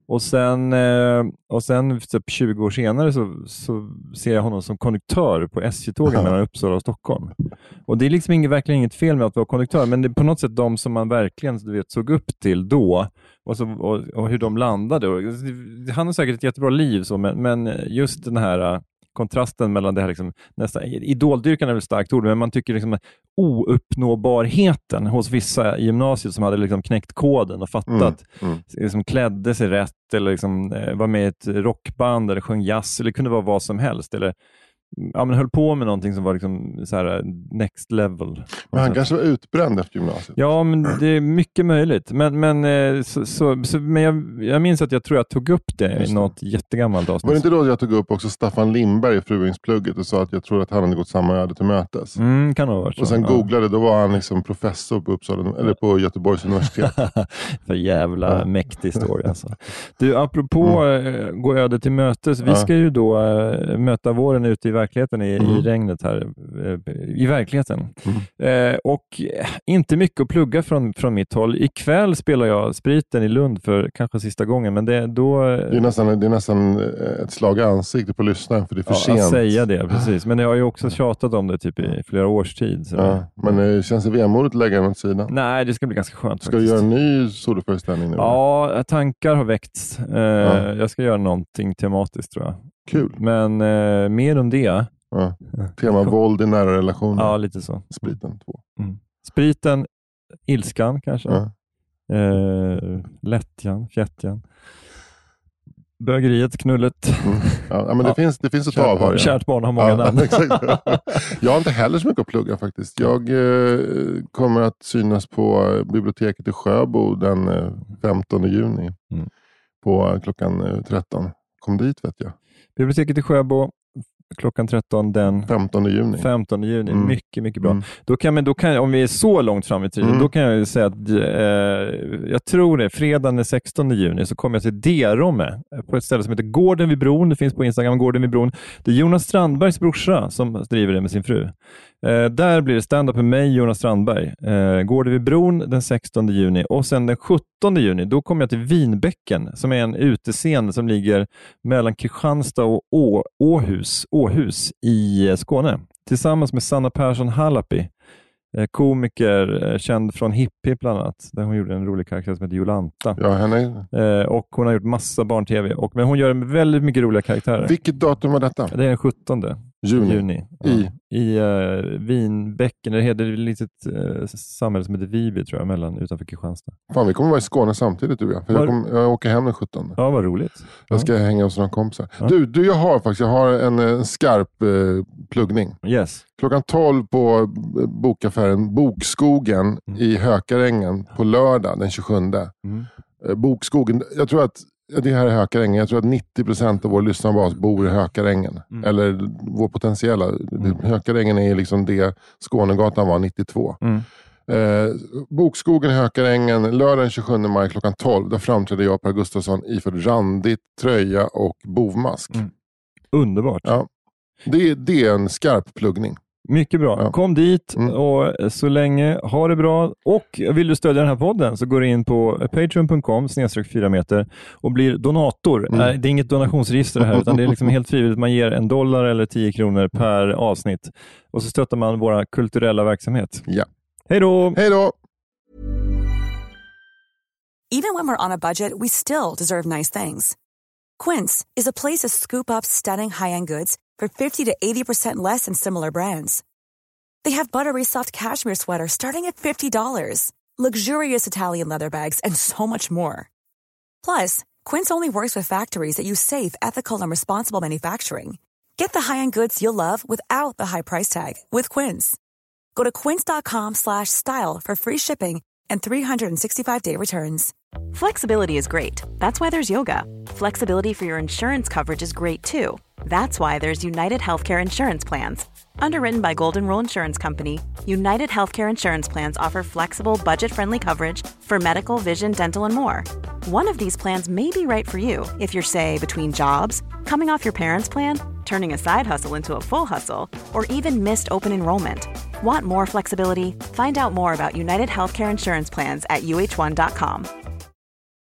Speaker 2: Och sen, eh, och sen typ tjugo år senare så, så ser jag honom som konduktör på S J-tågen mellan Uppsala och Stockholm. Och det är liksom inget, verkligen inget fel med att vara konduktör, men det är på något sätt de som man verkligen du vet, såg upp till då och, så, och, och hur de landade. Och, han har säkert ett jättebra liv, så, men, men just den här kontrasten mellan det här liksom, nästan, idoldyrkan är väl ett starkt ord, men man tycker liksom ouppnåbarheten hos vissa i gymnasiet som hade liksom knäckt koden och fattat, mm, mm. liksom klädde sig rätt eller liksom, eh, var med i ett rockband eller sjöng jazz eller kunde vara vad som helst eller ja, men höll på med någonting som var liksom så här next level.
Speaker 3: Men han kanske var utbränd efter gymnasiet.
Speaker 2: Ja, men det är mycket möjligt. Men, men, så, så, så, men jag, jag minns att jag tror jag tog upp det i något jättegammalt avsnitt.
Speaker 3: Var det inte då jag tog upp också Staffan Lindberg i Fruingsplugget och sa att jag tror att han hade gått samma öde till mötes?
Speaker 2: Mm, kan ha varit så.
Speaker 3: Och sen
Speaker 2: ja.
Speaker 3: googlade, då var han liksom professor på Uppsala, eller på Göteborgs universitet.
Speaker 2: För jävla ja. mäktig historia alltså. Du, apropå mm. gå öde till mötes, vi ja. ska ju då äh, möta våren ute i verkligheten i, mm. i regnet här. I verkligheten. Mm. Eh, och inte mycket att plugga från, från mitt håll. Ikväll spelar jag Spriten i Lund för kanske sista gången, men det, då...
Speaker 3: Det är nästan, det är nästan ett slag i ansiktet på lyssnaren, för det är för
Speaker 2: ja,
Speaker 3: sent.
Speaker 2: Att säga det, precis. Men jag har ju också tjatat om det typ i flera års tid. Så.
Speaker 3: Ja, men det känns det vemodigt att lägga den åt sidan?
Speaker 2: Nej, det ska bli ganska skönt.
Speaker 3: Ska
Speaker 2: faktiskt.
Speaker 3: du göra en ny soloföreställning nu?
Speaker 2: Ja, tankar har väckts. Eh, ja. Jag ska göra någonting tematiskt, tror jag.
Speaker 3: Kul.
Speaker 2: Men eh, mer om det.
Speaker 3: Ja. Tema våld i nära relationer.
Speaker 2: Ja, lite så.
Speaker 3: Spriten två.
Speaker 2: Mm. Spriten, ilskan kanske. Ja. Eh, lättjan, fjättjan. Bögeriet, knullet.
Speaker 3: Mm. Ja, men det, ja. finns, det finns att ta av. Ja.
Speaker 2: Kärt barn har många
Speaker 3: ja,
Speaker 2: namn.
Speaker 3: Jag har inte heller så mycket att plugga faktiskt. Jag eh, kommer att synas på biblioteket i Sjöbo den eh, femtonde juni. Mm. På klockan eh, tretton. Kom dit, vet jag.
Speaker 2: Biblioteket i Sjöbo. Klockan tretton den
Speaker 3: femtonde juni.
Speaker 2: femtonde juni. Mm. Mycket, mycket bra.
Speaker 3: Mm.
Speaker 2: Då kan, men då kan, om vi är så långt fram i tiden, mm. då kan jag ju säga att eh, jag tror det, fredagen den sextonde juni så kommer jag till Derome på ett ställe som heter Gården vid bron. Det finns på Instagram, Gården vid bron. Det är Jonas Strandbergs brorsa som driver det med sin fru. Eh, där blir det stand-up med mig, Jonas Strandberg. Eh, Gården vid bron den sextonde juni. Och sen den sjuttonde juni, då kommer jag till Vinbäcken som är en utescen som ligger mellan Kristianstad och Å- Åhus. Åhus i Skåne. Tillsammans med Sanna Persson Halapi, komiker känd från Hippie bland annat. Där hon gjorde en rolig karaktär som heter Jolanta.
Speaker 3: Ja, henne.
Speaker 2: Och hon har gjort massa barn-tv. Och, men hon gör väldigt mycket roliga karaktärer.
Speaker 3: Vilket datum var detta?
Speaker 2: Det är den sjuttonde
Speaker 3: juni.
Speaker 2: juni. Ja. I? I uh, Vinbäcken. Det heter ett litet uh, samhälle som heter Viby tror jag, mellan, utanför Kristianstad.
Speaker 3: Fan, vi kommer vara i Skåne samtidigt du och jag. För jag, kom, jag åker hem den sjuttonde.
Speaker 2: Ja, vad roligt.
Speaker 3: Jag ska
Speaker 2: ja.
Speaker 3: hänga hos några kompisar.
Speaker 2: Ja.
Speaker 3: Du, du, jag har faktiskt jag har en, en skarp uh, pluggning.
Speaker 2: Yes.
Speaker 3: Klockan tolv på bokaffären Bokskogen mm. i Hökarängen på lördag den tjugosjunde. Mm. Uh, Bokskogen, jag tror att det här är Hökarängen. Jag tror att nittio procent av vår lyssnarbas bor i Hökarängen. Mm. Eller vår potentiella. Mm. Hökarängen är liksom det Skånegatan var nittiotvå. Mm. Eh, Bokskogen i Hökarängen, lördag den tjugosjunde maj klockan tolv. Där framträdde jag, Per Gustafsson, iförd randigt tröja och bovmask. Mm.
Speaker 2: Underbart.
Speaker 3: Ja. Det, det är en skarp pluggning.
Speaker 2: Mycket bra. Ja. Kom dit mm. och så länge, ha det bra. Och vill du stödja den här podden så går du in på patreon punkt com snedstreck fyra meter och blir donator. Mm. Det är inget donationsregister det här utan det är liksom helt frivilligt. Man ger en dollar eller tio kronor per avsnitt. Och så stöttar man våra kulturella verksamhet.
Speaker 3: Ja.
Speaker 2: Hej då!
Speaker 3: Hej då!
Speaker 7: Even when we're on a budget, we still deserve nice things. Quince is a place to scoop up stunning high-end goods for fifty to eighty percent less than similar brands. They have buttery soft cashmere sweaters starting at fifty dollars, luxurious Italian leather bags, and so much more. Plus, Quince only works with factories that use safe, ethical, and responsible manufacturing. Get the high-end goods you'll love without the high price tag with Quince. Go to quince.com slash style for free shipping and three sixty-five day returns.
Speaker 1: Flexibility is great. That's why there's yoga. Flexibility for your insurance coverage is great too. That's why there's United Healthcare Insurance Plans. Underwritten by Golden Rule Insurance Company, United Healthcare Insurance Plans offer flexible, budget-friendly coverage for medical, vision, dental, and more. One of these plans may be right for you if you're, say, between jobs, coming off your parents' plan, turning a side hustle into a full hustle, or even missed open enrollment. Want more flexibility? Find out more about United Healthcare Insurance Plans at U H one dot com.